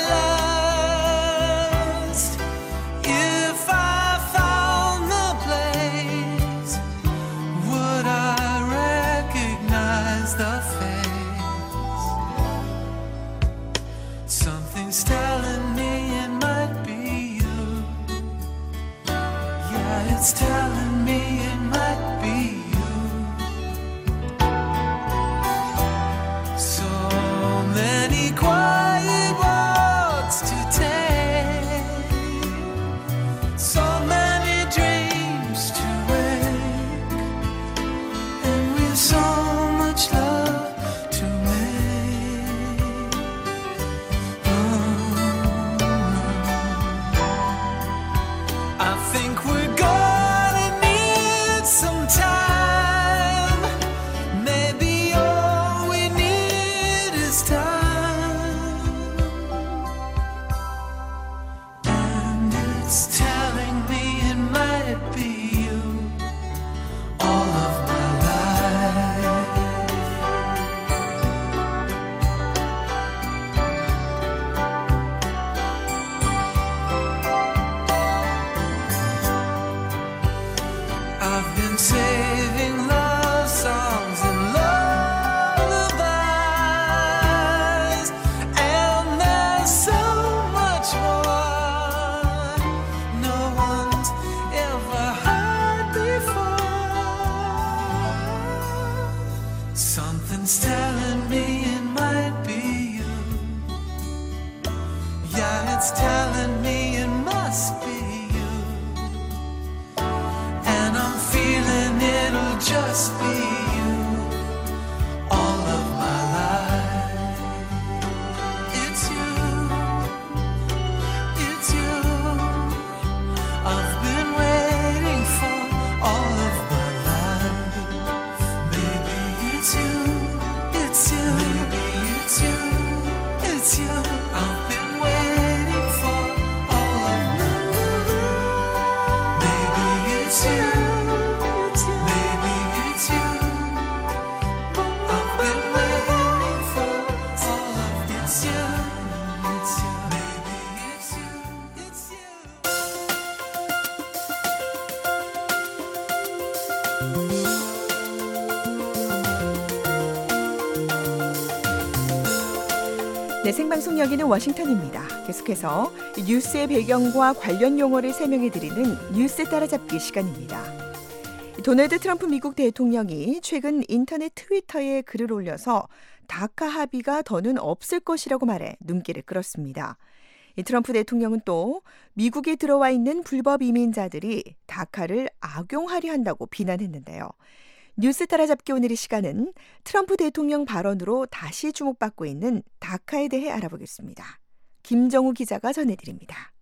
last. If I found the place, would I recognize the face? Something's telling me it might be you. Yeah, it's telling me it might be you. So many quiet walks to take, so many dreams to wake, and with so much love to make. I think we're gonna need some time. Maybe all we need is time. And it's telling me it might be you. All of my life. I've been saving love songs and lullabies, and there's so much more no one's ever heard before. Something's telling me it might be you. Yeah, it's telling me it must be you. And I'm feeling it'll just be you. All of my life, it's you, it's you. I've been waiting for all of my life. Maybe it's you, it's you, maybe it's you, it's you. I've been waiting for all of my life. Maybe it's you, maybe it's you. I've been waiting for all of it's you, it's you, maybe it's you, it's you. 네, 생방송 여기는 워싱턴입니다. 계속해서 뉴스의 배경과 관련 용어를 설명해드리는 뉴스 따라잡기 시간입니다. 도널드 트럼프 미국 대통령이 최근 인터넷 트위터에 글을 올려서 다카 합의가 더는 없을 것이라고 말해 눈길을 끌었습니다. 이 트럼프 대통령은 또 미국에 들어와 있는 불법 이민자들이 다카를 악용하려 한다고 비난했는데요. 뉴스 따라잡기 오늘의 시간은 트럼프 대통령 발언으로 다시 주목받고 있는 다카에 대해 알아보겠습니다. 김정우 기자가 전해드립니다.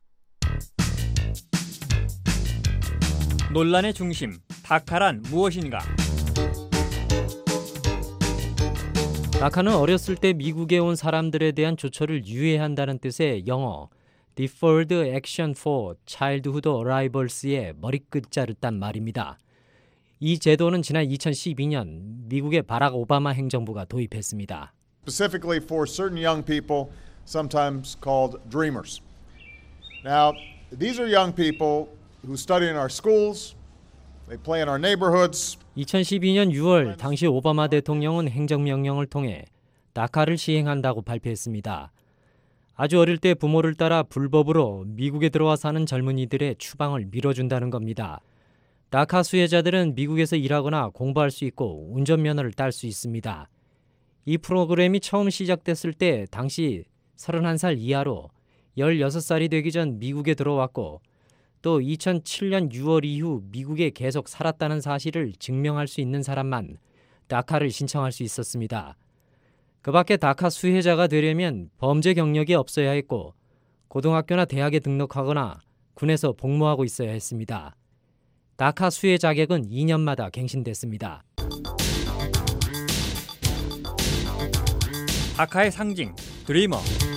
논란의 중심, 다카란 무엇인가? 다카는 어렸을 때 미국에 온 사람들에 대한 조처를 유예한다는 뜻의 영어 Deferred Action for Childhood Arrivals의 머리끝자를 딴 말입니다. 이 제도는 지난 이천십이 년 미국의 바락 오바마 행정부가 도입했습니다. Specifically for certain young people, sometimes called dreamers. Now, these are young people who study in our schools, they play in our neighborhoods. 이천십이 년 유월 당시 오바마 대통령은 행정명령을 통해 다카를 시행한다고 발표했습니다. 아주 어릴 때 부모를 따라 불법으로 미국에 들어와 사는 젊은이들의 추방을 밀어준다는 겁니다. 다카 수혜자들은 미국에서 일하거나 공부할 수 있고 운전면허를 딸 수 있습니다. 이 프로그램이 처음 시작됐을 때 당시 서른한 살 이하로 열여섯 살이 되기 전 미국에 들어왔고 또 이천칠 년 유월 이후 미국에 계속 살았다는 사실을 증명할 수 있는 사람만 다카를 신청할 수 있었습니다. 그 밖에 다카 수혜자가 되려면 범죄 경력이 없어야 했고 고등학교나 대학에 등록하거나 군에서 복무하고 있어야 했습니다. 다카 수혜 자격은 이 년마다 갱신됐습니다. 다카의 상징, 드리머.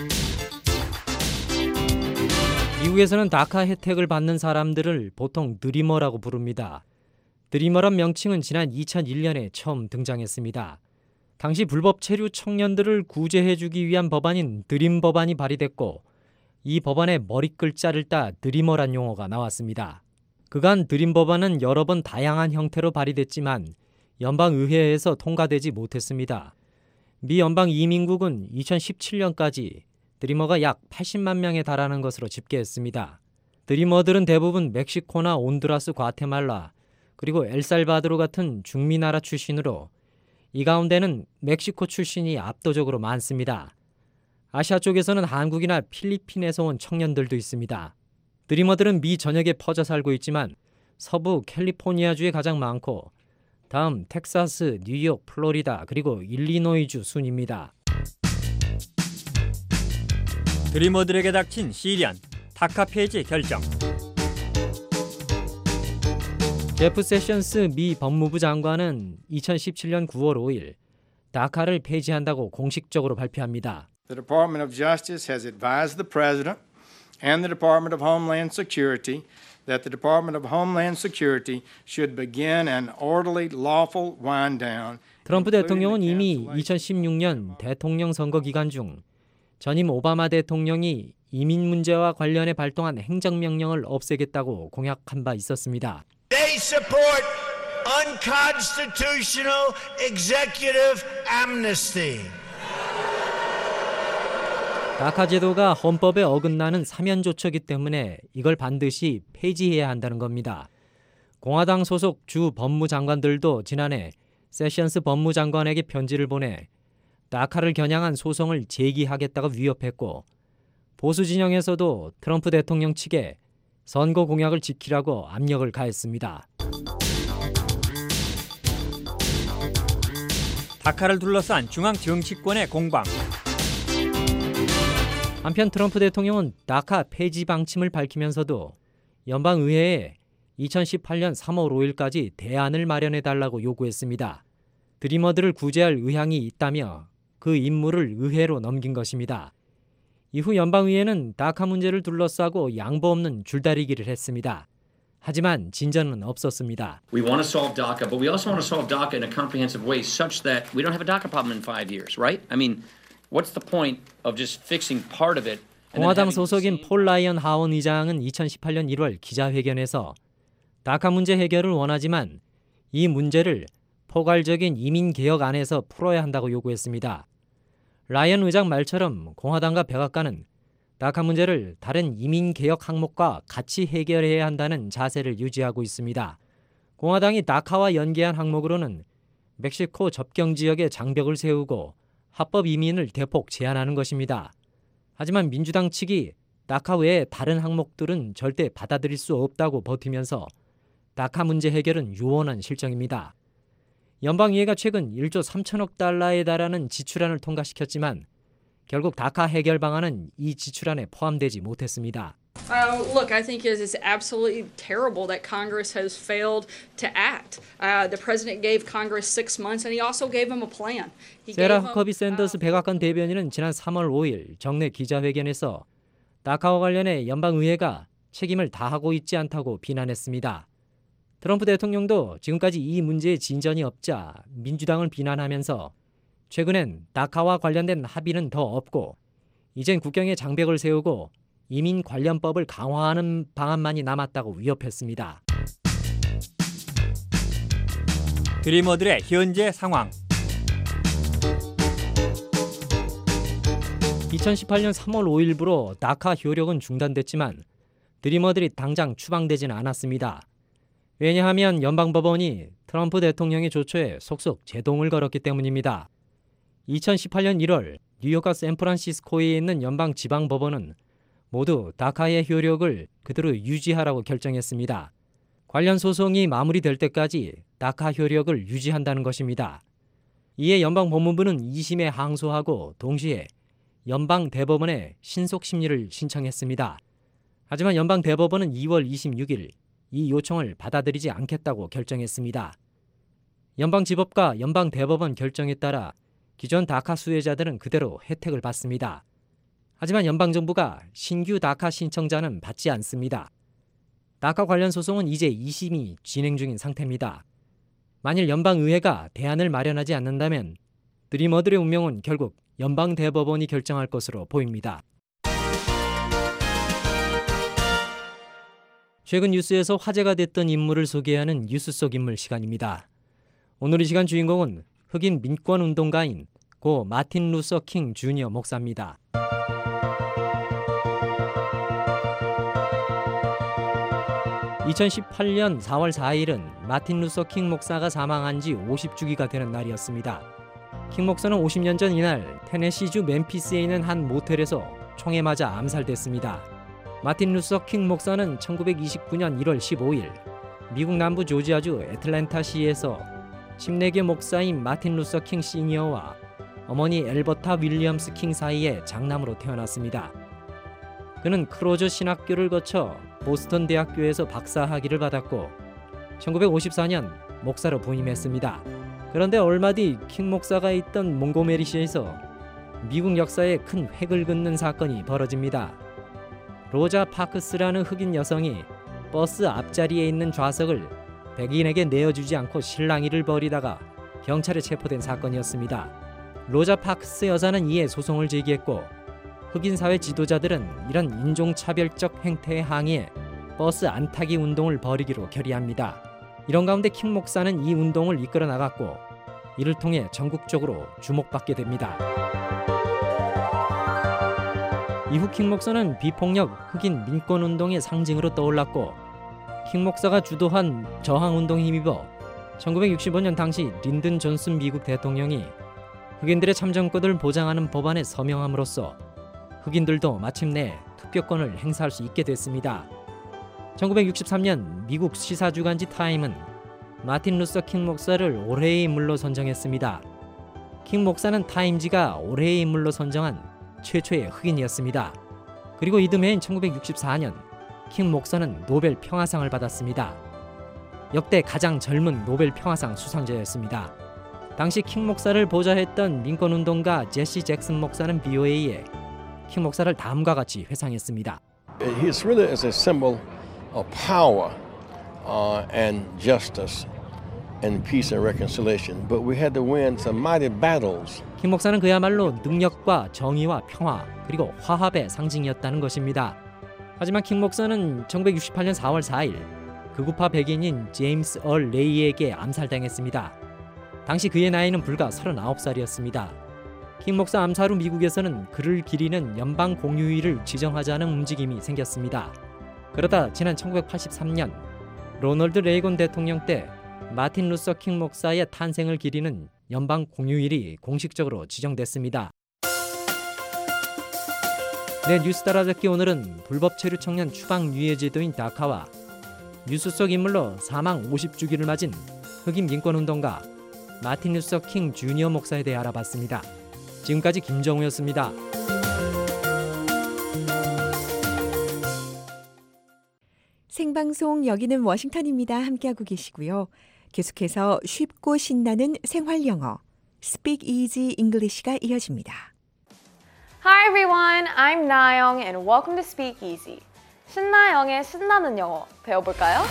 미국에서는 다카 혜택을 받는 사람들을 보통 드리머라고 부릅니다. 드리머란 명칭은 지난 이천일 년에 처음 등장했습니다. 당시 불법 체류 청년들을 구제해주기 위한 법안인 드림 법안이 발의됐고 이 법안에 머리글자를 따 드리머란 용어가 나왔습니다. 그간 드림 법안은 여러 번 다양한 형태로 발의됐지만 연방의회에서 통과되지 못했습니다. 미 연방이민국은 이천십칠 년까지 드리머가 약 팔십만 명에 달하는 것으로 집계했습니다. 드리머들은 대부분 멕시코나 온두라스, 과테말라, 그리고 엘살바도르 같은 중미 나라 출신으로 이 가운데는 멕시코 출신이 압도적으로 많습니다. 아시아 쪽에서는 한국이나 필리핀에서 온 청년들도 있습니다. 드리머들은 미 전역에 퍼져 살고 있지만 서부 캘리포니아주에 가장 많고 다음 텍사스, 뉴욕, 플로리다 그리고 일리노이주 순입니다. 드리머들에게 닥친 시련, 다카 폐지 결정. 제프 세션스 미 법무부 장관은 이천십칠 년 구월 오일 다카를 폐지한다고 공식적으로 발표합니다. The Department of Justice has advised the President and the Department of Homeland Security that the Department of Homeland Security should begin an orderly, lawful wind down. 트럼프 대통령은 이미 이천십육 년 대통령 선거 기간 중 전임 오바마 대통령이 이민 문제와 관련해 발동한 행정명령을 없애겠다고 공약한 바 있었습니다. They support unconstitutional executive amnesty. 다카 제도가 헌법에 어긋나는 사면 조처이기 때문에 이걸 반드시 폐지해야 한다는 겁니다. 공화당 소속 주 법무장관들도 지난해 세션스 법무장관에게 편지를 보내 다카를 겨냥한 소송을 제기하겠다고 위협했고 보수 진영에서도 트럼프 대통령 측에 선거 공약을 지키라고 압력을 가했습니다. 다카를 둘러싼 중앙 정치권의 공방. 한편 트럼프 대통령은 다카 폐지 방침을 밝히면서도 연방의회에 이천십팔 년 삼월 오일까지 대안을 마련해달라고 요구했습니다. 드리머들을 구제할 의향이 있다며 그 임무를 의회로 넘긴 것입니다. 이후 연방의회는 다카 문제를 둘러싸고 양보 없는 줄다리기를 했습니다. 하지만 진전은 없었습니다. We want to solve DACA, but we also want to solve DACA in a comprehensive way such that we don't have a DACA problem in five years, right? I mean, what's the point of just fixing part of it? 공화당 소속인 폴 라이언 하원 의장은 이천십팔 년 일월 기자회견에서 다카 문제 해결을 원하지만 이 문제를 포괄적인 이민 개혁 안에서 풀어야 한다고 요구했습니다. 라이언 의장 말처럼 공화당과 백악관은 다카 문제를 다른 이민 개혁 항목과 같이 해결해야 한다는 자세를 유지하고 있습니다. 공화당이 다카와 연계한 항목으로는 멕시코 접경 지역에 장벽을 세우고 합법 이민을 대폭 제한하는 것입니다. 하지만 민주당 측이 다카 외의 다른 항목들은 절대 받아들일 수 없다고 버티면서 다카 문제 해결은 유언한 실정입니다. 연방의회가 최근 일조 삼천억 달러에 달하는 지출안을 통과시켰지만 결국 다카 해결 방안은 이 지출안에 포함되지 못했습니다. Uh, look, I think it is absolutely terrible that Congress has failed to act. Uh, the president gave Congress six months, and he also gave them a plan. He 세라 gave 후커비 샌더스 백악관 대변인은 지난 삼월 오일 정례 기자회견에서 다카와 관련해 연방의회가 책임을 다하고 있지 않다고 비난했습니다. 트럼프 대통령도 지금까지 이 문제에 진전이 없자 민주당을 비난하면서 최근엔 다카와 관련된 합의는 더 없고 이젠 국경에 장벽을 세우고 이민 관련법을 강화하는 방안만이 남았다고 위협했습니다. 드리머들의 현재 상황. 이천십팔년 삼월 오일부로 다카 효력은 중단됐지만 드리머들이 당장 추방되지는 않았습니다. 왜냐하면 연방법원이 트럼프 대통령의 조처에 속속 제동을 걸었기 때문입니다. 이천십팔년 일월 뉴욕과 샌프란시스코에 있는 연방지방법원은 모두 다카의 효력을 그대로 유지하라고 결정했습니다. 관련 소송이 마무리될 때까지 다카 효력을 유지한다는 것입니다. 이에 연방법무부는 이심에 항소하고 동시에 연방대법원에 신속심리를 신청했습니다. 하지만 연방대법원은 이월 이십육일 이 요청을 받아들이지 않겠다고 결정했습니다. 연방지법과 연방대법원 결정에 따라 기존 다카 수혜자들은 그대로 혜택을 받습니다. 하지만 연방정부가 신규 다카 신청자는 받지 않습니다. 다카 관련 소송은 이제 이심이 진행 중인 상태입니다. 만일 연방의회가 대안을 마련하지 않는다면 드리머들의 운명은 결국 연방대법원이 결정할 것으로 보입니다. 최근 뉴스에서 화제가 됐던 인물을 소개하는 뉴스 속 인물 시간입니다. 오늘 이 시간 주인공은 흑인 민권운동가인 고 마틴 루서 킹 주니어 목사입니다. 이천십팔년 사월 사일은 마틴 루서 킹 목사가 사망한 지 오십 주기가 되는 날이었습니다. 킹 목사는 오십 년 전 이날 테네시주 멤피스에 있는 한 모텔에서 총에 맞아 암살됐습니다. 마틴 루서 킹 목사는 천구백이십구년 일월 십오일 미국 남부 조지아주 애틀랜타시에서 십사개 목사인 마틴 루서 킹 시니어와 어머니 엘버타 윌리엄스 킹 사이의 장남으로 태어났습니다. 그는 크로저 신학교를 거쳐 보스턴 대학교에서 박사학위를 받았고 천구백오십사년 목사로 부임했습니다. 그런데 얼마 뒤 킹 목사가 있던 몽고메리시에서 미국 역사에 큰 획을 긋는 사건이 벌어집니다. 로자 파크스라는 흑인 여성이 버스 앞자리에 있는 좌석을 백인에게 내어주지 않고 실랑이를 벌이다가 경찰에 체포된 사건이었습니다. 로자 파크스 여사는 이에 소송을 제기했고 흑인 사회 지도자들은 이런 인종차별적 행태에 항의해 버스 안타기 운동을 벌이기로 결의합니다. 이런 가운데 킹 목사는 이 운동을 이끌어 나갔고 이를 통해 전국적으로 주목받게 됩니다. 이후 킹 목사는 비폭력 흑인 민권운동의 상징으로 떠올랐고 킹 목사가 주도한 저항운동에 힘입어 천구백육십오년 당시 린든 존슨 미국 대통령이 흑인들의 참정권을 보장하는 법안에 서명함으로써 흑인들도 마침내 투표권을 행사할 수 있게 됐습니다. 천구백육십삼년 미국 시사주간지 타임은 마틴 루서 킹 목사를 올해의 인물로 선정했습니다. 킹 목사는 타임지가 올해의 인물로 선정한 최초의 흑인이었습니다. 그리고 이듬해인 천구백육십사년 킹 목사는 노벨 평화상을 받았습니다. 역대 가장 젊은 노벨 평화상 수상자였습니다. 당시 킹 목사를 보좌했던 민권운동가 제시 잭슨 목사는 비오에이에 킹 목사를 다음과 같이 회상했습니다. He's really as a symbol of power uh, and justice and peace and reconciliation. But we had to win some mighty battles. 킹 목사는 그야말로 능력과 정의와 평화 그리고 화합의 상징이었다는 것입니다. 하지만 킹 목사는 천구백육십팔년 사월 사일 극우파 백인인 제임스 얼 레이에게 암살당했습니다. 당시 그의 나이는 불과 서른아홉 살이었습니다. 킹 목사 암살 후 미국에서는 그를 기리는 연방 공휴일을 지정하자는 움직임이 생겼습니다. 그러다 지난 천구백팔십삼년 로널드 레이건 대통령 때 마틴 루서 킹 목사의 탄생을 기리는 연방 공휴일이 공식적으로 지정됐습니다. 네, 뉴스 따라잡기 오늘은 불법 체류 청년 추방 유예 제도인 다카와 뉴스 속 인물로 사망 오십 주기를 맞은 흑인 민권운동가 마틴 루서 킹 주니어 목사에 대해 알아봤습니다. 지금까지 김정우였습니다. 생방송 여기는 워싱턴입니다. 함께하고 계시고요. 계속해서 쉽고 신나는 생활 영어 Speak Easy English가 이어집니다. Hi everyone, I'm 나영 and welcome to Speak Easy. 신나영의 신나는 영어 배워볼까요?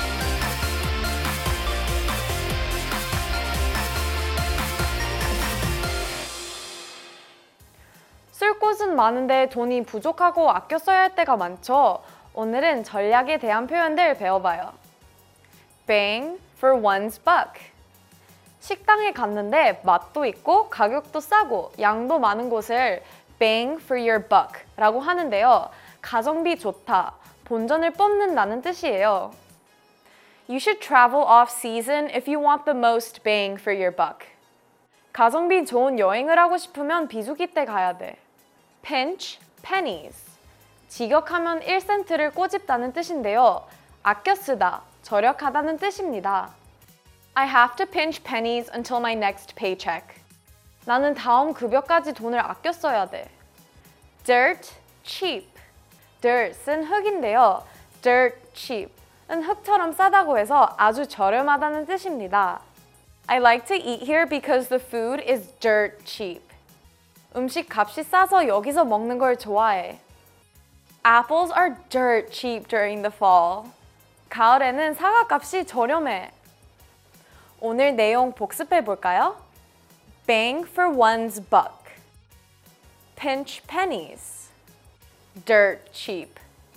쓸 곳은 많은데 돈이 부족하고 아껴 써야 할 때가 많죠. 오늘은 전략에 대한 표현들 배워봐요. Bang for one's buck. 식당에 갔는데 맛도 있고 가격도 싸고 양도 많은 곳을 bang for your buck 라고 하는데요. 가성비 좋다, 본전을 뽑는다는 뜻이에요. You should travel off-season if you want the most bang for your buck. 가성비 좋은 여행을 하고 싶으면 비수기 때 가야 돼. pinch pennies. 직역하면 일 센트를 꼬집다는 뜻인데요. 아껴 쓰다, 절약하다는 뜻입니다. I have to pinch pennies until my next paycheck. 나는 다음 급여까지 돈을 아껴 써야 돼. dirt cheap. dirt은 흙인데요. dirt cheap. 은 흙처럼 싸다고 해서 아주 저렴하다는 뜻입니다. I like to eat here because the food is dirt cheap. 음식 값이 싸서 여기서 먹는 걸 좋아해. Apples are dirt cheap during the fall. 가을에는 사과 값이 저렴해. 오늘 내용 복습해 볼까요? Bang for one's buck. Pinch pennies. Dirt cheap.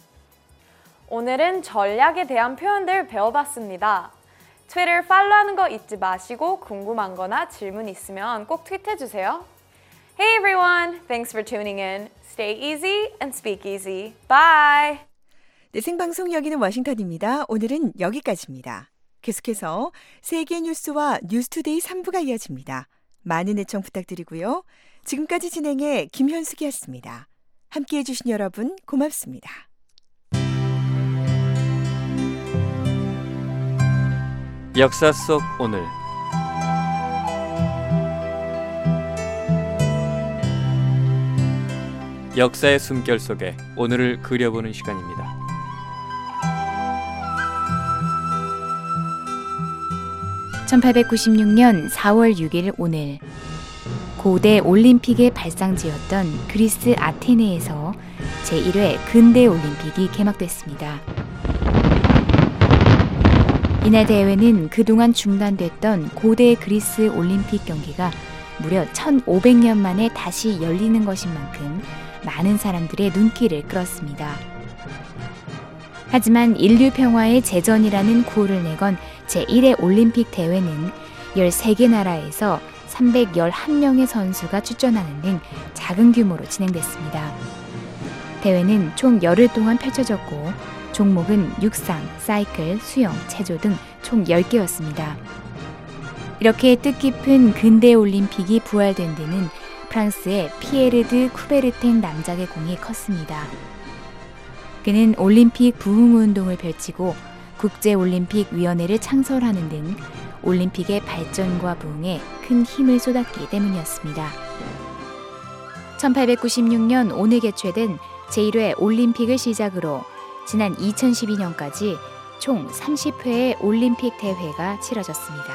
오늘은 전략에 대한 표현들 배워봤습니다. 트위터 팔로우하는 거 잊지 마시고 궁금한 거나 질문 있으면 꼭 트윗해주세요. Hey everyone! Thanks for tuning in. Stay easy and speak easy. Bye! 네, 생방송 여기는 워싱턴입니다. 오늘은 여기까지입니다. 계속해서 세계 뉴스와 뉴스투데이 삼 부가 이어집니다. 많은 애청 부탁드리고요. 지금까지 진행해 김현숙이었습니다. 함께해 주신 여러분 고맙습니다. 역사 속 오늘 역사의 숨결 속에 오늘을 그려보는 시간입니다. 천팔백구십육 년 사월 육일 오늘 고대 올림픽의 발상지였던 그리스 아테네에서 제일 회 근대 올림픽이 개막됐습니다. 이날 대회는 그동안 중단됐던 고대 그리스 올림픽 경기가 무려 천오백 년 만에 다시 열리는 것인 만큼 많은 사람들의 눈길을 끌었습니다. 하지만 인류 평화의 재전이라는 구호를 내건 제일 회 올림픽 대회는 열세 개 나라에서 삼백십일 명의 선수가 출전하는 등 작은 규모로 진행됐습니다. 대회는 총 열흘 동안 펼쳐졌고 종목은 육상, 사이클, 수영, 체조 등 총 열 개였습니다. 이렇게 뜻깊은 근대 올림픽이 부활된 데는 프랑스의 피에르 드 쿠베르탱 남작의 공이 컸습니다. 그는 올림픽 부흥운동을 펼치고 국제올림픽위원회를 창설하는 등 올림픽의 발전과 부흥에 큰 힘을 쏟았기 때문이었습니다. 천팔백구십육 년 오늘 개최된 제일 회 올림픽을 시작으로 지난 이천십이 년까지 총 삼십 회의 올림픽 대회가 치러졌습니다.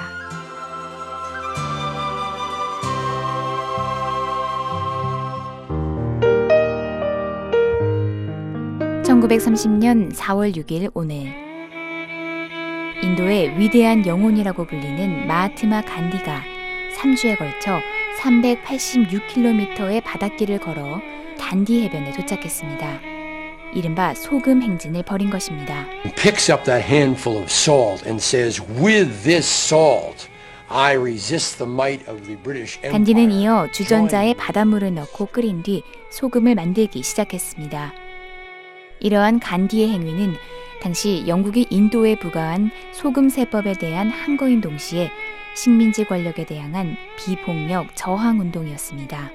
천구백삼십 년 사월 육일 오늘 인도의 위대한 영혼이라고 불리는 마하트마 간디가 삼 주에 걸쳐 삼백팔십육 킬로미터의 바닷길을 걸어 단디 해변에 도착했습니다. 이른바 소금 행진을 벌인 것입니다. Picks up that handful of salt and says, "With this salt, I resist the might of the British Empire." 간디는 이어 주전자에 바닷물을 넣고 끓인 뒤 소금을 만들기 시작했습니다. 이러한 간디의 행위는 당시 영국이 인도에 부과한 소금세법에 대한 항거인 동시에 식민지 권력에 대항한 비폭력 저항운동이었습니다.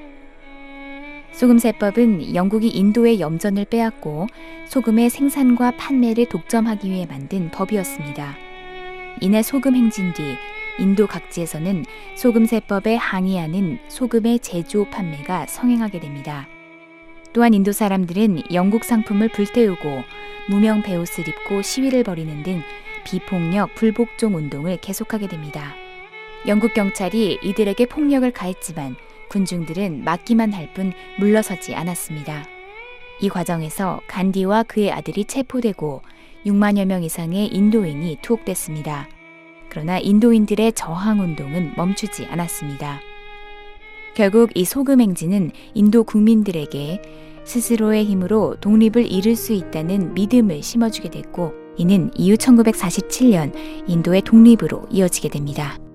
소금세법은 영국이 인도의 염전을 빼앗고 소금의 생산과 판매를 독점하기 위해 만든 법이었습니다. 이날 소금 행진 뒤 인도 각지에서는 소금세법에 항의하는 소금의 제조 판매가 성행하게 됩니다. 또한 인도 사람들은 영국 상품을 불태우고 무명 베옷을 입고 시위를 벌이는 등 비폭력 불복종 운동을 계속하게 됩니다. 영국 경찰이 이들에게 폭력을 가했지만 군중들은 막기만 할 뿐 물러서지 않았습니다. 이 과정에서 간디와 그의 아들이 체포되고 육만여 명 이상의 인도인이 투옥됐습니다. 그러나 인도인들의 저항운동은 멈추지 않았습니다. 결국 이 소금 행진은 인도 국민들에게 스스로의 힘으로 독립을 이룰 수 있다는 믿음을 심어주게 됐고, 이는 이후 천구백사십칠 년 인도의 독립으로 이어지게 됩니다.